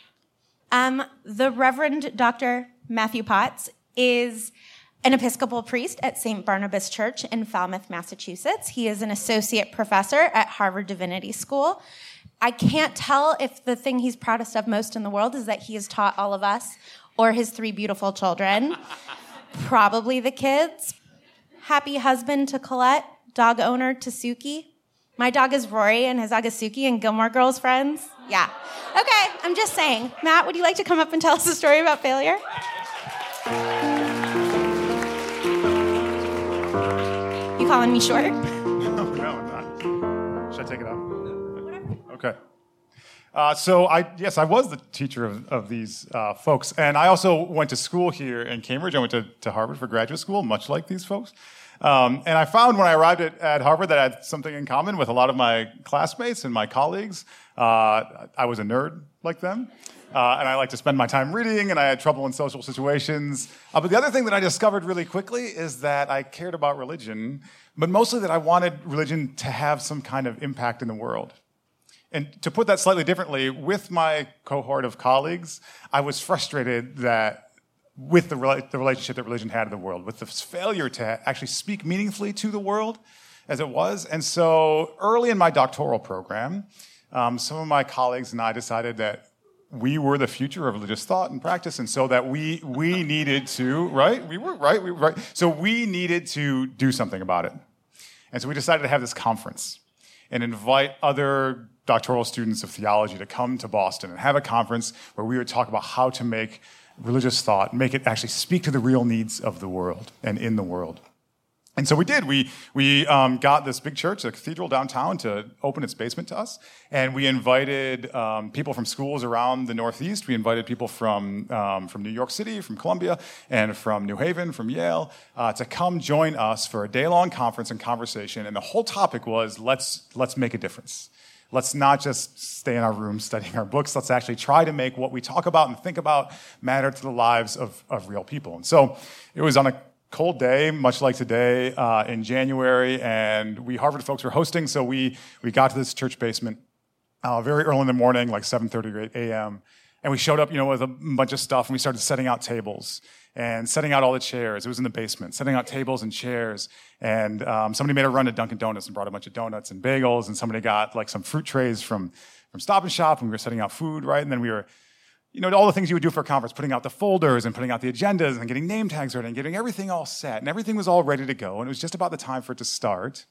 S5: The Reverend Dr. Matthew Potts is an Episcopal priest at St. Barnabas Church in Falmouth, Massachusetts. He is an associate professor at Harvard Divinity School. I can't tell if the thing he's proudest of most in the world is that he has taught all of us or his 3 beautiful children. Probably the kids. Happy husband to Colette, dog owner to Suki. My dog is Rory and his dog is Suki and Gilmore Girls friends. Yeah. Okay, I'm just saying. Matt, would you like to come up and tell us a story about failure? You calling me short?
S7: No, I'm not. Should I take it off? Okay. So I was the teacher of these folks, and I also went to school here in Cambridge. I went to Harvard for graduate school, much like these folks. And I found when I arrived at Harvard that I had something in common with a lot of my classmates and my colleagues. I was a nerd like them, and I like to spend my time reading, and I had trouble in social situations. But the other thing that I discovered really quickly is that I cared about religion, but mostly that I wanted religion to have some kind of impact in the world. And to put that slightly differently, with my cohort of colleagues, I was frustrated that with the relationship that religion had in the world, with this failure to actually speak meaningfully to the world as it was. And so early in my doctoral program, some of my colleagues and I decided that we were the future of religious thought and practice, and so that we needed to, right? We were right. So we needed to do something about it. And so we decided to have this conference and invite other doctoral students of theology to come to Boston and have a conference where we would talk about how to make religious thought, make it actually speak to the real needs of the world and in the world. And so we did. We got this big church, a cathedral downtown, to open its basement to us. And we invited people from schools around the Northeast. We invited people from New York City, from Columbia, and from New Haven, from Yale, to come join us for a day-long conference and conversation. And the whole topic was, let's make a difference. Let's not just stay in our rooms studying our books. Let's actually try to make what we talk about and think about matter to the lives of real people. And so it was on a cold day, much like today, in January, and we Harvard folks were hosting, so we got to this church basement very early in the morning, like 7:30 or 8 a.m., And we showed up, with a bunch of stuff, and we started setting out tables and setting out all the chairs. It was in the basement, setting out tables and chairs. And somebody made a run to Dunkin' Donuts and brought a bunch of donuts and bagels, and somebody got like some fruit trays from Stop and Shop, and we were setting out food, right? And then we were, all the things you would do for a conference, putting out the folders and putting out the agendas and getting name tags ready and getting everything all set. And everything was all ready to go. And it was just about the time for it to start.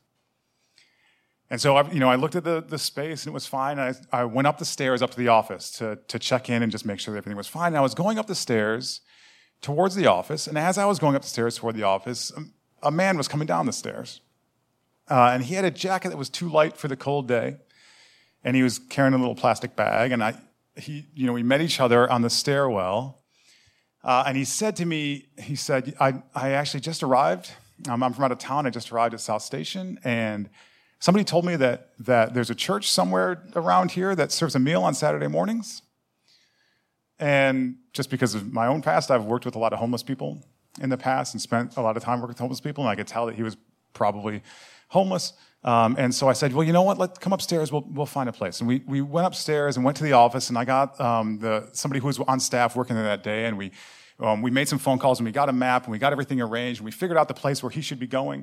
S7: And so, I looked at the space, and it was fine. I went up the stairs up to the office to check in and just make sure that everything was fine. And I was going up the stairs towards the office. And as I was going up the stairs toward the office, a man was coming down the stairs. And he had a jacket that was too light for the cold day. And he was carrying a little plastic bag. And we met each other on the stairwell. And he said to me, I actually just arrived. I'm from out of town. I just arrived at South Station. And somebody told me that there's a church somewhere around here that serves a meal on Saturday mornings. And just because of my own past, I've worked with a lot of homeless people in the past and spent a lot of time working with homeless people. And I could tell that he was probably homeless. And so I said, well, you know what? Let's come upstairs. We'll find a place. And we went upstairs and went to the office. And I got somebody who was on staff working there that day. And we made some phone calls, and we got a map, and we got everything arranged. And we figured out the place where he should be going.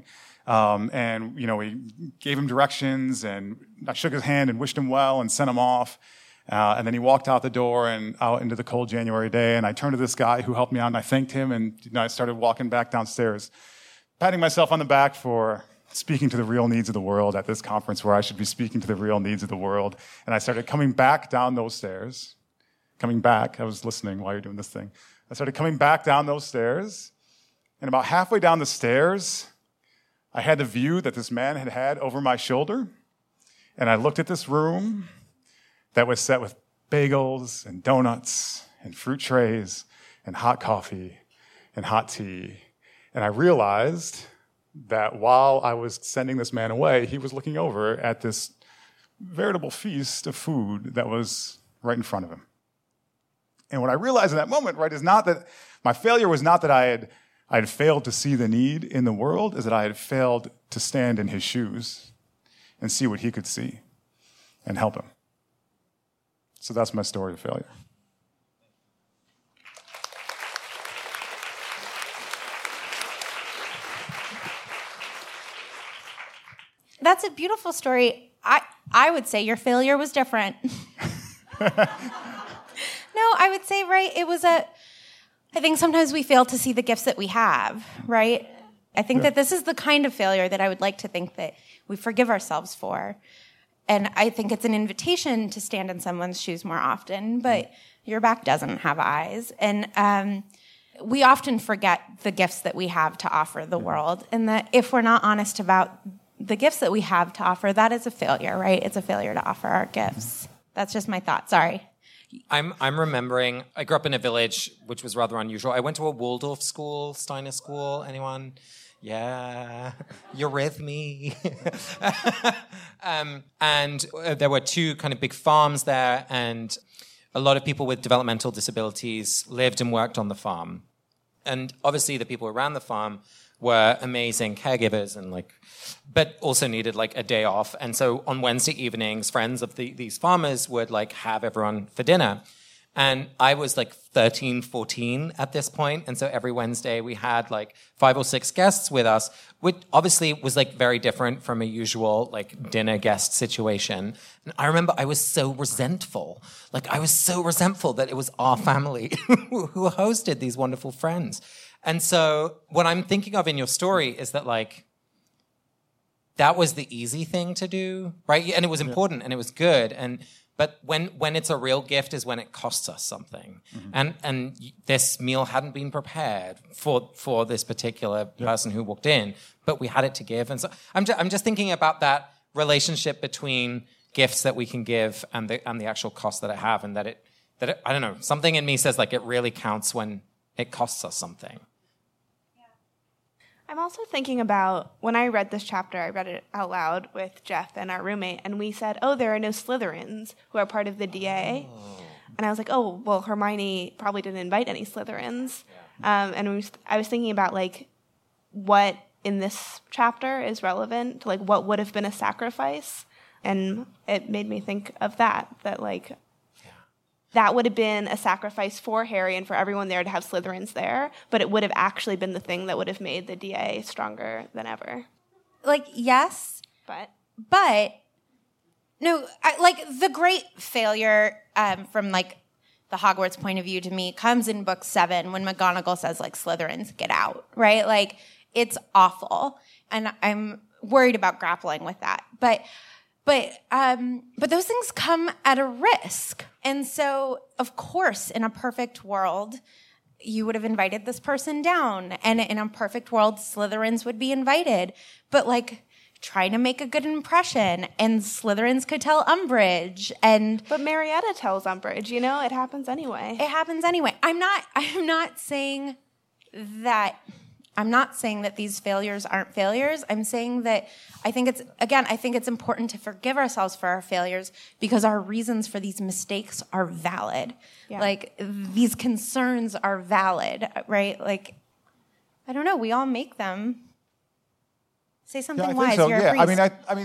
S7: We gave him directions, and I shook his hand and wished him well and sent him off. And then he walked out the door and out into the cold January day. And I turned to this guy who helped me out, and I thanked him. And I started walking back downstairs, patting myself on the back for speaking to the real needs of the world at this conference where I should be speaking to the real needs of the world. And I started coming back down those stairs. I was listening while you're doing this thing. I started coming back down those stairs. And about halfway down the stairs, I had the view that this man had over my shoulder. And I looked at this room that was set with bagels and donuts and fruit trays and hot coffee and hot tea. And I realized that while I was sending this man away, he was looking over at this veritable feast of food that was right in front of him. And what I realized in that moment, right, is not that my failure was not that I had failed to see the need in the world, is that I had failed to stand in his shoes and see what he could see and help him. So that's my story of failure.
S5: That's a beautiful story. I would say your failure was different. No, I would say, right, I think sometimes we fail to see the gifts that we have, right? I think that this is the kind of failure that I would like to think that we forgive ourselves for. And I think it's an invitation to stand in someone's shoes more often, but your back doesn't have eyes. And we often forget the gifts that we have to offer the world, and that if we're not honest about the gifts that we have to offer, that is a failure, right? It's a failure to offer our gifts. That's just my thought. Sorry.
S4: I'm remembering, I grew up in a village, which was rather unusual. I went to a Waldorf school, Steiner school. Anyone? Yeah, you're with me. And there were two kind of big farms there, and a lot of people with developmental disabilities lived and worked on the farm. And obviously the people around the farm were amazing caregivers but also needed a day off. And so on Wednesday evenings, friends of these farmers would have everyone for dinner. And I was 13, 14 at this point. And so every Wednesday we had 5 or 6 guests with us, which obviously was very different from a usual dinner guest situation. And I remember I was so resentful. I was so resentful that it was our family who hosted these wonderful friends. And so what I'm thinking of in your story is that that was the easy thing to do, right? And it was important and it was good. But when it's a real gift is when it costs us something. Mm-hmm. And this meal hadn't been prepared for this particular person who walked in, but we had it to give. And so I'm just thinking about that relationship between gifts that we can give and the actual cost that it have, and that it I don't know, something in me says it really counts when it costs us something.
S6: I'm also thinking about, when I read this chapter, I read it out loud with Jeff and our roommate, and we said, there are no Slytherins who are part of the DA. Oh. And I was like, well, Hermione probably didn't invite any Slytherins. Yeah. I was thinking about, what in this chapter is relevant to, what would have been a sacrifice. And it made me think of that. that would have been a sacrifice for Harry and for everyone there to have Slytherins there, but it would have actually been the thing that would have made the DA stronger than ever.
S5: Like, yes.
S6: But
S5: no, the great failure from, like, the Hogwarts point of view to me comes in book 7 when McGonagall says, like, Slytherins, get out, right? Like, it's awful. And I'm worried about grappling with that. But those things come at a risk. And so, of course, in a perfect world, you would have invited this person down. And in a perfect world, Slytherins would be invited. But, like, trying to make a good impression, and Slytherins could tell Umbridge.
S6: But Marietta tells Umbridge, you know, it happens anyway.
S5: It happens anyway. I'm not saying that these failures aren't failures. I'm saying that I think it's important to forgive ourselves for our failures because our reasons for these mistakes are valid. Yeah. Like, these concerns are valid, right? Like, I don't know, we all make them. Say something wise.
S7: So.
S5: You're
S7: Yeah,
S5: a priest.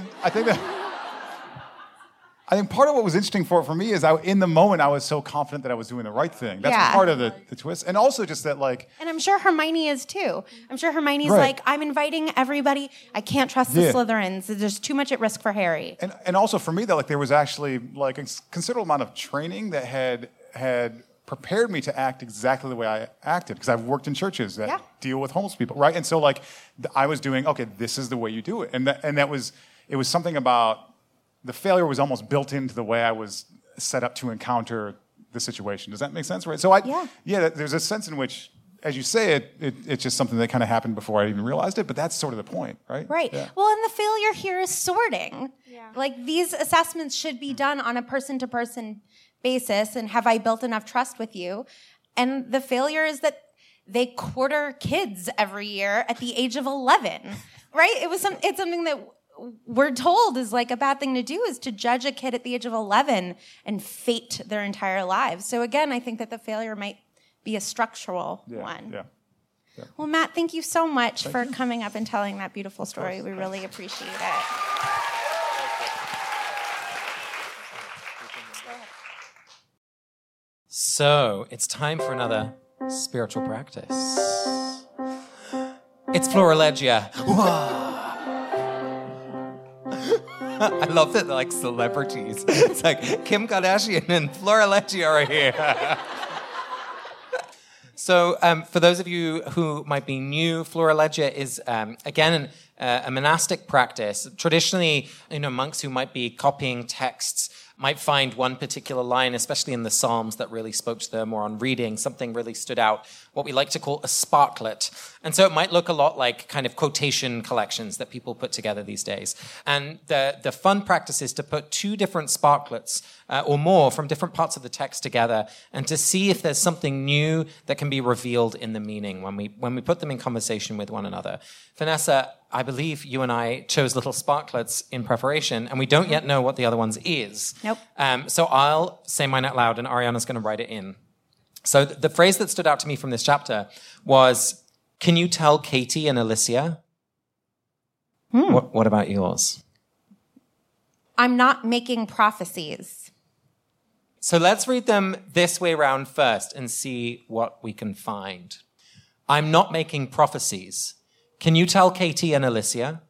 S7: I think part of what was interesting for me is in the moment I was so confident that I was doing the right thing. That's part of the twist. And also just that, like...
S5: And I'm sure Hermione is too. I'm sure Hermione's like, I'm inviting everybody. I can't trust the Slytherins. There's too much at risk for Harry.
S7: And also for me, that like there was actually like a considerable amount of training that had prepared me to act exactly the way I acted, because I've worked in churches that deal with homeless people, right? And so like I was doing, okay, this is the way you do it. And it was something about the failure was almost built into the way I was set up to encounter the situation. Does that make sense, right? So there's a sense in which, as you say, it's just something that kind of happened before I even realized it, but that's sort of the point, right?
S5: Right. Yeah. Well, and the failure here is sorting. Yeah. Like, these assessments should be done on a person-to-person basis, and have I built enough trust with you? And the failure is that they quarter kids every year at the age of 11, right? It's something that we're told is like a bad thing to do, is to judge a kid at the age of 11 and fate their entire lives. So again, I think that the failure might be a structural one. Yeah. Well, Matt, thank you so much for coming up and telling that beautiful story. We really appreciate it.
S4: So, it's time for another spiritual practice. It's Florilegia. I love that they're like celebrities. It's like Kim Kardashian and Florilegia are here. So, for those of you who might be new, Florilegia is, again, a monastic practice. Traditionally, monks who might be copying texts might find one particular line, especially in the Psalms, that really spoke to them, or on reading, something really stood out, what we like to call a sparklet. And so it might look a lot like kind of quotation collections that people put together these days. And the fun practice is to put 2 different sparklets or more from different parts of the text together, and to see if there's something new that can be revealed in the meaning when we put them in conversation with one another. Vanessa, I believe you and I chose little sparklets in preparation, and we don't yet know what the other one's is.
S5: Nope.
S4: So I'll say mine out loud, and Ariana's going to write it in. So the phrase that stood out to me from this chapter was, can you tell Katie and Alicia? What about yours?
S5: I'm not making prophecies.
S4: So let's read them this way around first and see what we can find. I'm not making prophecies. Can you tell Katie and Alicia?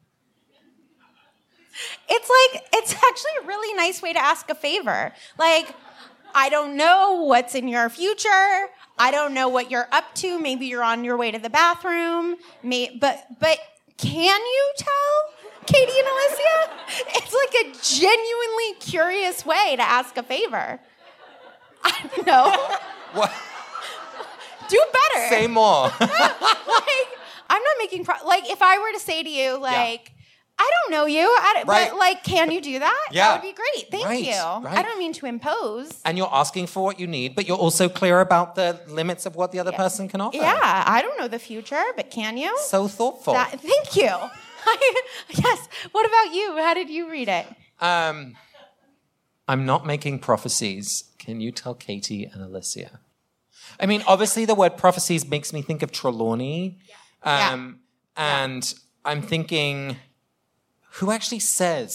S5: It's actually a really nice way to ask a favor. Like, I don't know what's in your future. I don't know what you're up to. Maybe you're on your way to the bathroom. But can you tell Katie and Alicia? It's like a genuinely curious way to ask a favor. I don't know.
S4: What?
S5: Do better.
S4: Say more.
S5: I'm not making if I were to say to you, I don't know you, but can you do that?
S4: Yeah.
S5: That would be great. Thank you.
S4: Right.
S5: I don't mean to impose.
S4: And you're asking for what you need, but you're also clear about the limits of what the other person can offer.
S5: Yeah, I don't know the future, but can you?
S4: So thoughtful.
S5: Thank you. Yes. What about you? How did you read it?
S4: I'm not making prophecies. Can you tell Katie and Alicia? I mean, obviously the word prophecies makes me think of Trelawney. And I'm thinking, who actually says,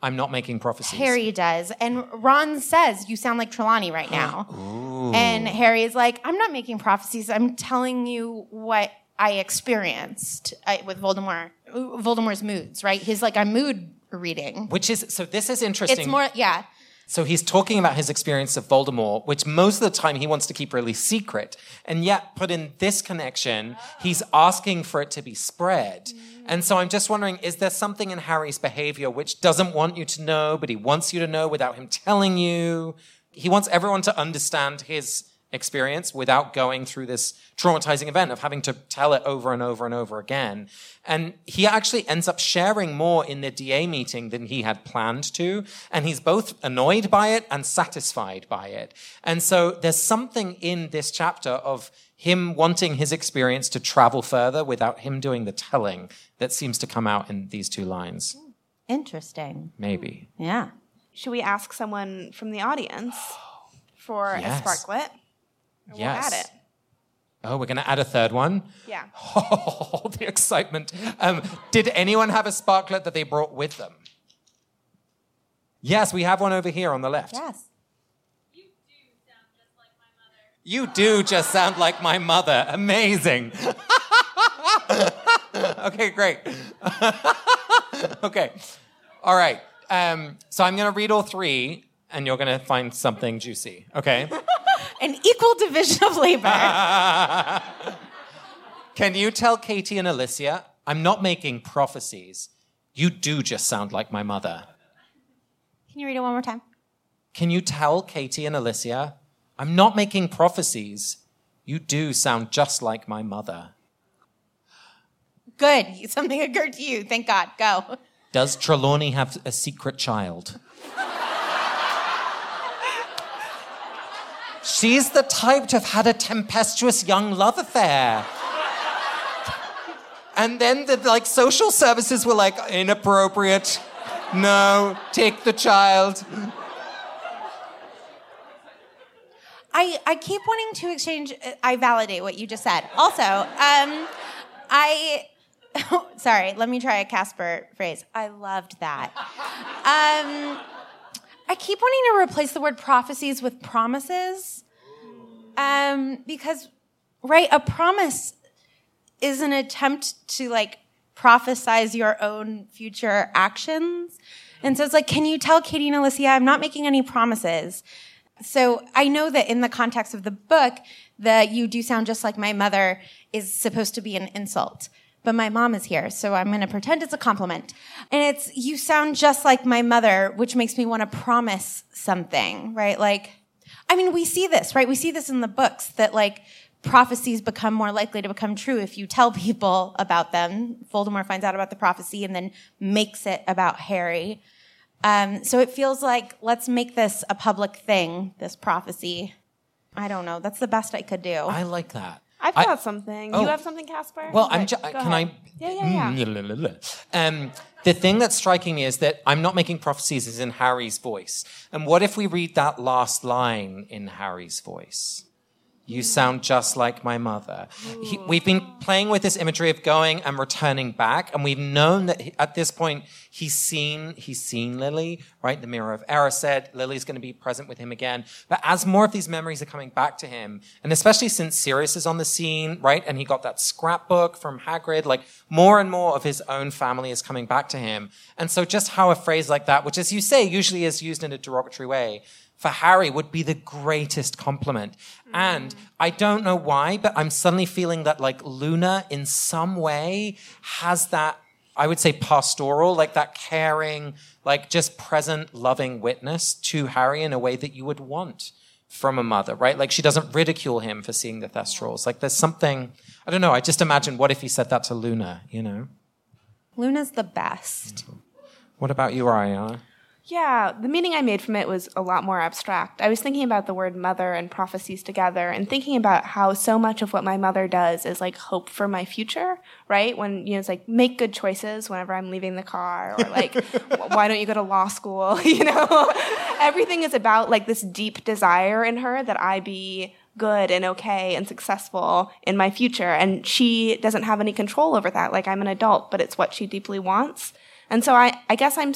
S4: I'm not making prophecies.
S5: Harry does. And Ron says, you sound like Trelawney right now.
S4: Ooh.
S5: And Harry is like, I'm not making prophecies. I'm telling you what I experienced with Voldemort's moods, right? He's like, I'm mood reading.
S4: So this is interesting.
S5: It's more, yeah.
S4: So he's talking about his experience of Voldemort, which most of the time he wants to keep really secret. And yet, put in this connection, he's asking for it to be spread. And so I'm just wondering, is there something in Harry's behavior which doesn't want you to know, but he wants you to know without him telling you? He wants everyone to understand his experience without going through this traumatizing event of having to tell it over and over and over again. And he actually ends up sharing more in the DA meeting than he had planned to. And he's both annoyed by it and satisfied by it. And so there's something in this chapter of him wanting his experience to travel further without him doing the telling that seems to come out in these two lines.
S5: Interesting.
S4: Maybe.
S5: Yeah.
S6: Should we ask someone from the audience for a Sparklet?
S4: Yes.
S6: We'll add it.
S4: Oh, we're going to add a third one?
S6: Yeah.
S4: Oh, the excitement. Did anyone have a Sparklet that they brought with them? Yes, we have one over here on the left.
S5: Yes.
S4: You do just sound like my mother. Amazing. Okay, great. Okay. All right. So I'm going to read all three, and you're going to find something juicy. Okay?
S5: An equal division of labor.
S4: Can you tell Katie and Alicia, I'm not making prophecies. You do just sound like my mother.
S5: Can you read it one more time?
S4: Can you tell Katie and Alicia, I'm not making prophecies. You do sound just like my mother.
S5: Good. Something occurred to you. Thank God. Go.
S4: Does Trelawney have a secret child? She's the type to have had a tempestuous young love affair. And then the social services were like, inappropriate. No, take the child.
S5: I keep wanting to exchange. I validate what you just said. Also, sorry, let me try a Casper phrase. I loved that. I keep wanting to replace the word prophecies with promises. Because, right, a promise is an attempt to, prophesize your own future actions. And so it's like, can you tell Katie and Alicia, I'm not making any promises. So I know that in the context of the book, that you do sound just like my mother is supposed to be an insult. But my mom is here, so I'm going to pretend it's a compliment. And it's, you sound just like my mother, which makes me want to promise something, right? We see this, right? We see this in the books that, prophecies become more likely to become true if you tell people about them. Voldemort finds out about the prophecy and then makes it about Harry. So it feels like, let's make this a public thing, this prophecy. I don't know. That's the best I could do.
S4: I like that.
S6: I've got something.
S4: Oh.
S6: You have something, Casper?
S4: Well,
S6: Okay,
S4: can I?
S6: Yeah.
S4: The thing that's striking me is that I'm not making prophecies is in Harry's voice. And what if we read that last line in Harry's voice? You sound just like my mother. We've been playing with this imagery of going and returning back, and we've known that at this point he's seen Lily, right? The Mirror of Erised. Lily's going to be present with him again. But as more of these memories are coming back to him, and especially since Sirius is on the scene, right? And he got that scrapbook from Hagrid, more and more of his own family is coming back to him. And so just how a phrase like that, which as you say, usually is used in a derogatory way, for Harry would be the greatest compliment. And I don't know why, but I'm suddenly feeling that Luna in some way has that, I would say pastoral, that caring, just present, loving witness to Harry in a way that you would want from a mother, right? She doesn't ridicule him for seeing the Thestrals. There's something, I don't know, I just imagine what if he said that to Luna,
S5: Luna's the best.
S4: What about you, Ariana?
S6: Yeah, the meaning I made from it was a lot more abstract. I was thinking about the word mother and prophecies together and thinking about how so much of what my mother does is hope for my future, right? When, it's make good choices whenever I'm leaving the car or why don't you go to law school? Everything is about this deep desire in her that I be good and okay and successful in my future. And she doesn't have any control over that. I'm an adult, but it's what she deeply wants. And so I guess I'm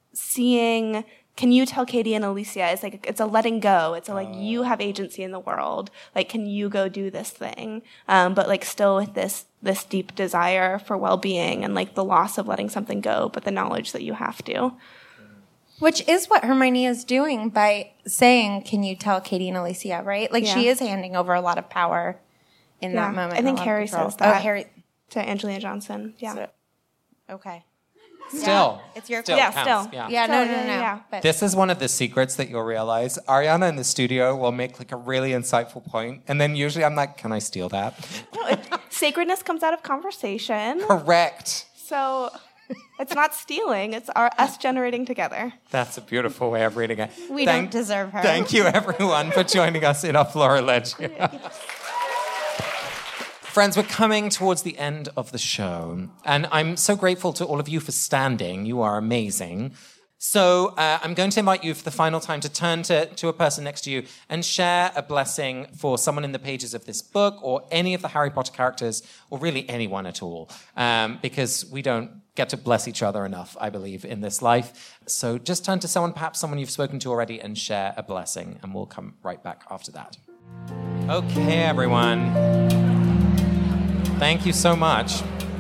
S6: seeing, can you tell Katie and Alicia? It's like, it's a letting go. It's a, like, you have agency in the world. Like, can you go do this thing? But like still with this deep desire for well-being and like the loss of letting something go, but the knowledge that you have to.
S5: Which is what Hermione is doing by saying, can you tell Katie and Alicia, right? Like, she is handing over a lot of power in that moment.
S6: I think Harry says that.
S5: Oh, Harry.
S6: To Angelina Johnson. Yeah.
S5: So, okay.
S4: Still.
S5: It's your
S4: still
S5: counts.
S4: counts.
S6: Still.
S4: Yeah.
S5: No.
S6: Yeah.
S5: But
S4: This is one of the secrets that you'll realize. Ariana in the studio will make like a really insightful point, and then usually I'm like, can I steal that?
S6: No, sacredness comes out of conversation.
S4: Correct.
S6: So it's not stealing. It's us generating together.
S4: That's a beautiful way of reading it.
S5: we don't deserve her.
S4: Thank you, everyone, for joining us in our Florilegia. Friends, we're coming towards the end of the show, and I'm so grateful to all of you for standing. You are amazing. So I'm going to invite you for the final time to turn to a person next to you and share a blessing for someone in the pages of this book or any of the Harry Potter characters, or really anyone at all, because we don't get to bless each other enough, I believe, in this life. So just turn to someone, perhaps someone you've spoken to already, and share a blessing, and we'll come right back after that. Okay, everyone. Thank you so much.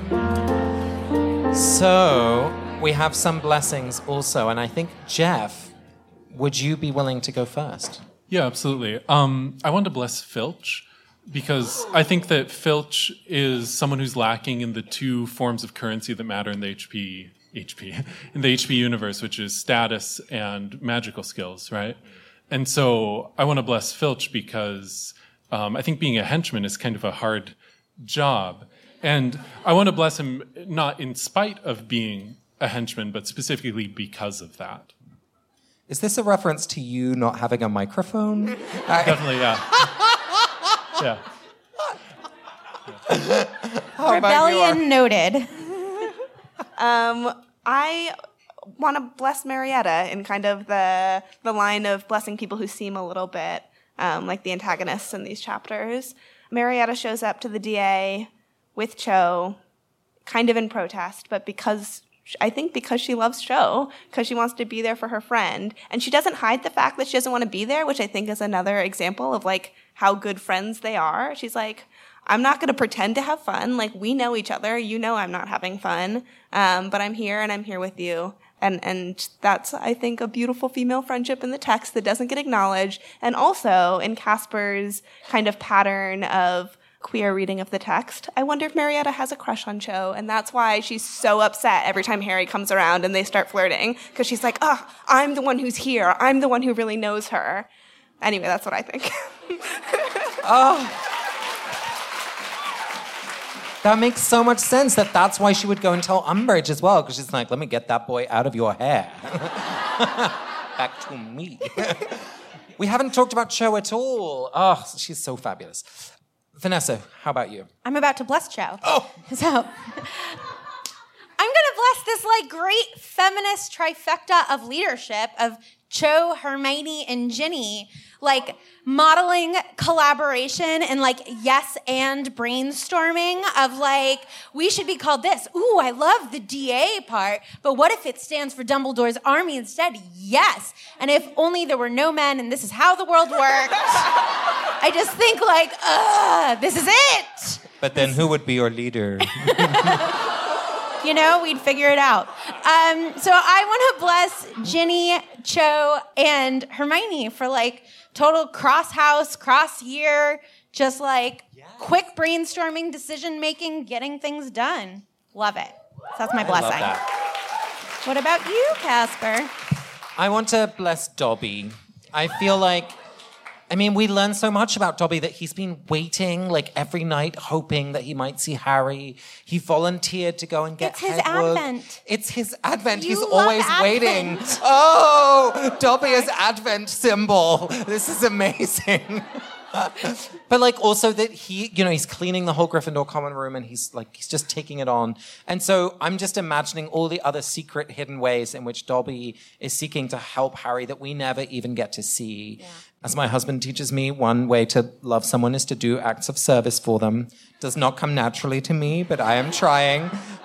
S4: So we have some blessings also, and I think, Jeff, would you be willing to go first?
S10: Yeah, absolutely. I want to bless Filch, because I think that Filch is someone who's lacking in the two forms of currency that matter in the HP universe, which is status and magical skills, right? And so I want to bless Filch because I think being a henchman is kind of a hard job. And I want to bless him not in spite of being a henchman, but specifically because of that.
S4: Is this a reference to you not having a microphone?
S10: Definitely, yeah. Yeah.
S5: Rebellion noted.
S6: I want to bless Marietta in kind of the line of blessing people who seem a little bit like the antagonists in these chapters. Marietta shows up to the DA with Cho, kind of in protest, but because she loves Cho, because she wants to be there for her friend. And she doesn't hide the fact that she doesn't want to be there, which I think is another example of like how good friends they are. She's like, I'm not going to pretend to have fun. Like, we know each other. You know I'm not having fun. But I'm here, and I'm here with you. And that's, I think, a beautiful female friendship in the text that doesn't get acknowledged. And also in Casper's kind of pattern of queer reading of the text, I wonder if Marietta has a crush on Cho, and that's why she's so upset every time Harry comes around and they start flirting, because she's like, I'm the one who's here. I'm the one who really knows her. Anyway, that's what I think.
S4: That makes so much sense that's why she would go and tell Umbridge as well, because she's like, let me get that boy out of your hair. Back to me. We haven't talked about Cho at all. Oh, she's so fabulous. Vanessa, how about you?
S5: I'm about to bless Cho.
S4: Oh!
S5: So I'm going to bless this like great feminist trifecta of leadership of Cho, Hermione, and Ginny, like modeling collaboration and like yes and brainstorming of like, we should be called this. Ooh, I love the DA part, but what if it stands for Dumbledore's army instead? Yes. And if only there were no men and this is how the world worked. I just think like, this is it.
S4: But then who would be your leader?
S5: You know, we'd figure it out. So I want to bless Ginny, Cho, and Hermione for like total cross-house, cross-year, just like quick brainstorming, decision-making, getting things done. Love it. So that's my blessing.
S4: I love that.
S5: What about you, Casper?
S4: I want to bless Dobby. I feel like, we learn so much about Dobby that he's been waiting like every night, hoping that he might see Harry. He volunteered to go and get
S5: It's his
S4: Hedwig.
S5: Advent.
S4: It's his Advent.
S5: You
S4: He's
S5: love
S4: always
S5: Advent.
S4: waiting. Oh, Dobby is Advent symbol. This is amazing. But like also that he's cleaning the whole Gryffindor common room and he's just taking it on. And so I'm just imagining all the other secret hidden ways in which Dobby is seeking to help Harry that we never even get to see. Yeah. As my husband teaches me, one way to love someone is to do acts of service for them. Does not come naturally to me, but I am trying.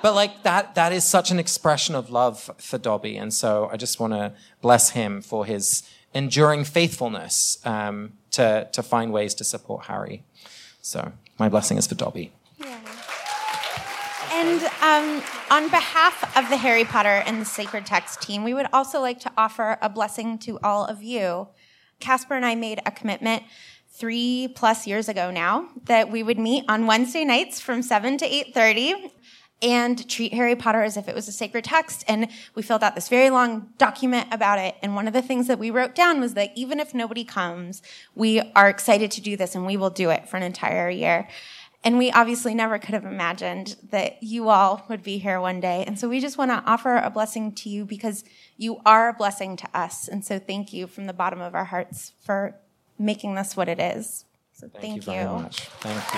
S4: But like that is such an expression of love for Dobby. And so I just want to bless him for his enduring faithfulness to find ways to support Harry. So my blessing is for Dobby.
S5: Yeah. And on behalf of the Harry Potter and the Sacred Text team, we would also like to offer a blessing to all of you. Casper and I made a commitment 3+ years ago now that we would meet on Wednesday nights from 7 to 8:30 and treat Harry Potter as if it was a sacred text. And we filled out this very long document about it. And one of the things that we wrote down was that even if nobody comes, we are excited to do this and we will do it for an entire year. And we obviously never could have imagined that you all would be here one day. And so we just want to offer a blessing to you because you are a blessing to us. And so thank you from the bottom of our hearts for making this what it is. So thank you
S4: very much. Thank you.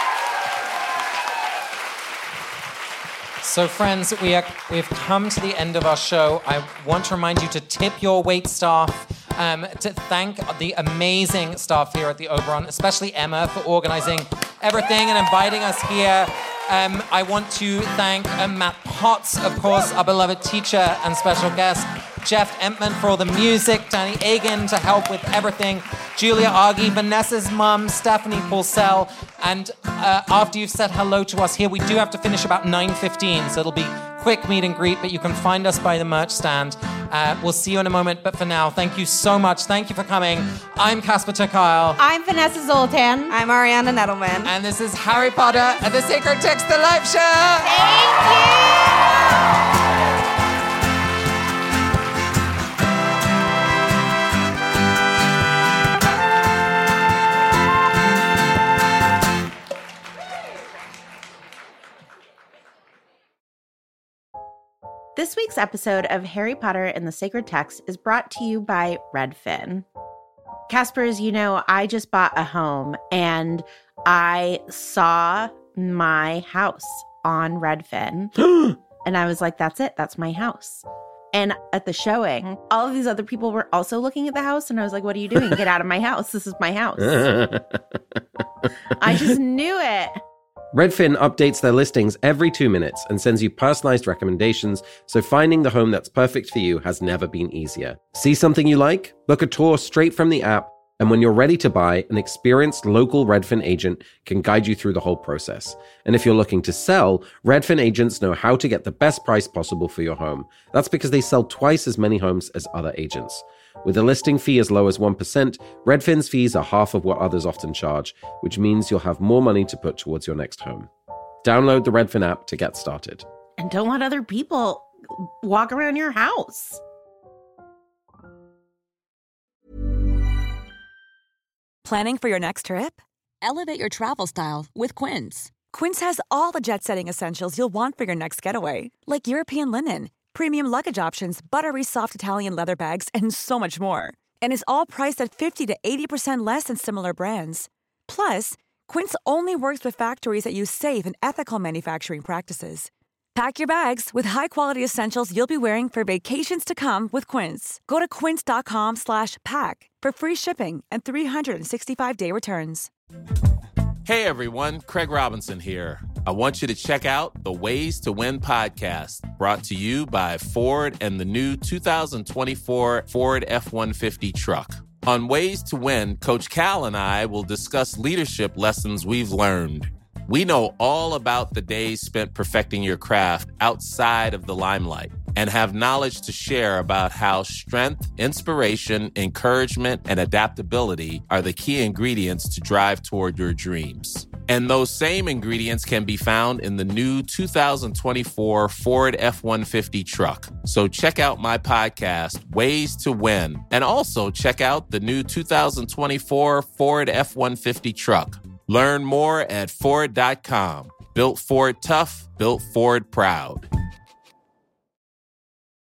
S4: So friends, we've come to the end of our show. I want to remind you to tip your wait staff, to thank the amazing staff here at the Oberon, especially Emma for organizing everything and inviting us here. I want to thank Matt Potts, of course, our beloved teacher and special guest, Jeff Entman for all the music, Danny Agan to help with everything, Julia Argy, Vanessa's mum, Stephanie Paulsell, and after you've said hello to us here, we do have to finish about 9:15, so it'll be quick meet and greet, but you can find us by the merch stand. We'll see you in a moment, but for now, thank you so much. Thank you for coming. I'm Casper ter Kuile.
S5: I'm Vanessa Zoltan.
S6: I'm Ariana Nettleman.
S4: And this is Harry Potter and the Sacred Text, the live show.
S5: Thank you!
S8: This week's episode of Harry Potter and the Sacred Text is brought to you by Redfin. Casper, as you know, I just bought a home and I saw my house on Redfin. And I was like, that's it. That's my house. And at the showing, all of these other people were also looking at the house. And I was like, what are you doing? Get out of my house. This is my house. I just knew it.
S9: Redfin updates their listings every 2 minutes and sends you personalized recommendations, so finding the home that's perfect for you has never been easier. See something you like? Book a tour straight from the app, and when you're ready to buy, an experienced local Redfin agent can guide you through the whole process. And if you're looking to sell, Redfin agents know how to get the best price possible for your home. That's because they sell twice as many homes as other agents. With a listing fee as low as 1%, Redfin's fees are half of what others often charge, which means you'll have more money to put towards your next home. Download the Redfin app to get started.
S8: And don't let other people walk around your house.
S11: Planning for your next trip? Elevate your travel style with Quince. Quince has all the jet-setting essentials you'll want for your next getaway, like European linen, premium luggage options, buttery soft Italian leather bags, and so much more. And is all priced at 50 to 80% less than similar brands. Plus, Quince only works with factories that use safe and ethical manufacturing practices. Pack your bags with high-quality essentials you'll be wearing for vacations to come with Quince. Go to quince.com/pack for free shipping and 365-day returns.
S12: Hey everyone, Craig Robinson here. I want you to check out the Ways to Win podcast, brought to you by Ford and the new 2024 Ford F-150 truck. On Ways to Win, Coach Cal and I will discuss leadership lessons we've learned. We know all about the days spent perfecting your craft outside of the limelight and have knowledge to share about how strength, inspiration, encouragement, and adaptability are the key ingredients to drive toward your dreams. And those same ingredients can be found in the new 2024 Ford F-150 truck. So check out my podcast, Ways to Win, and also check out the new 2024 Ford F-150 truck. Learn more at Ford.com. Built Ford tough, built Ford proud.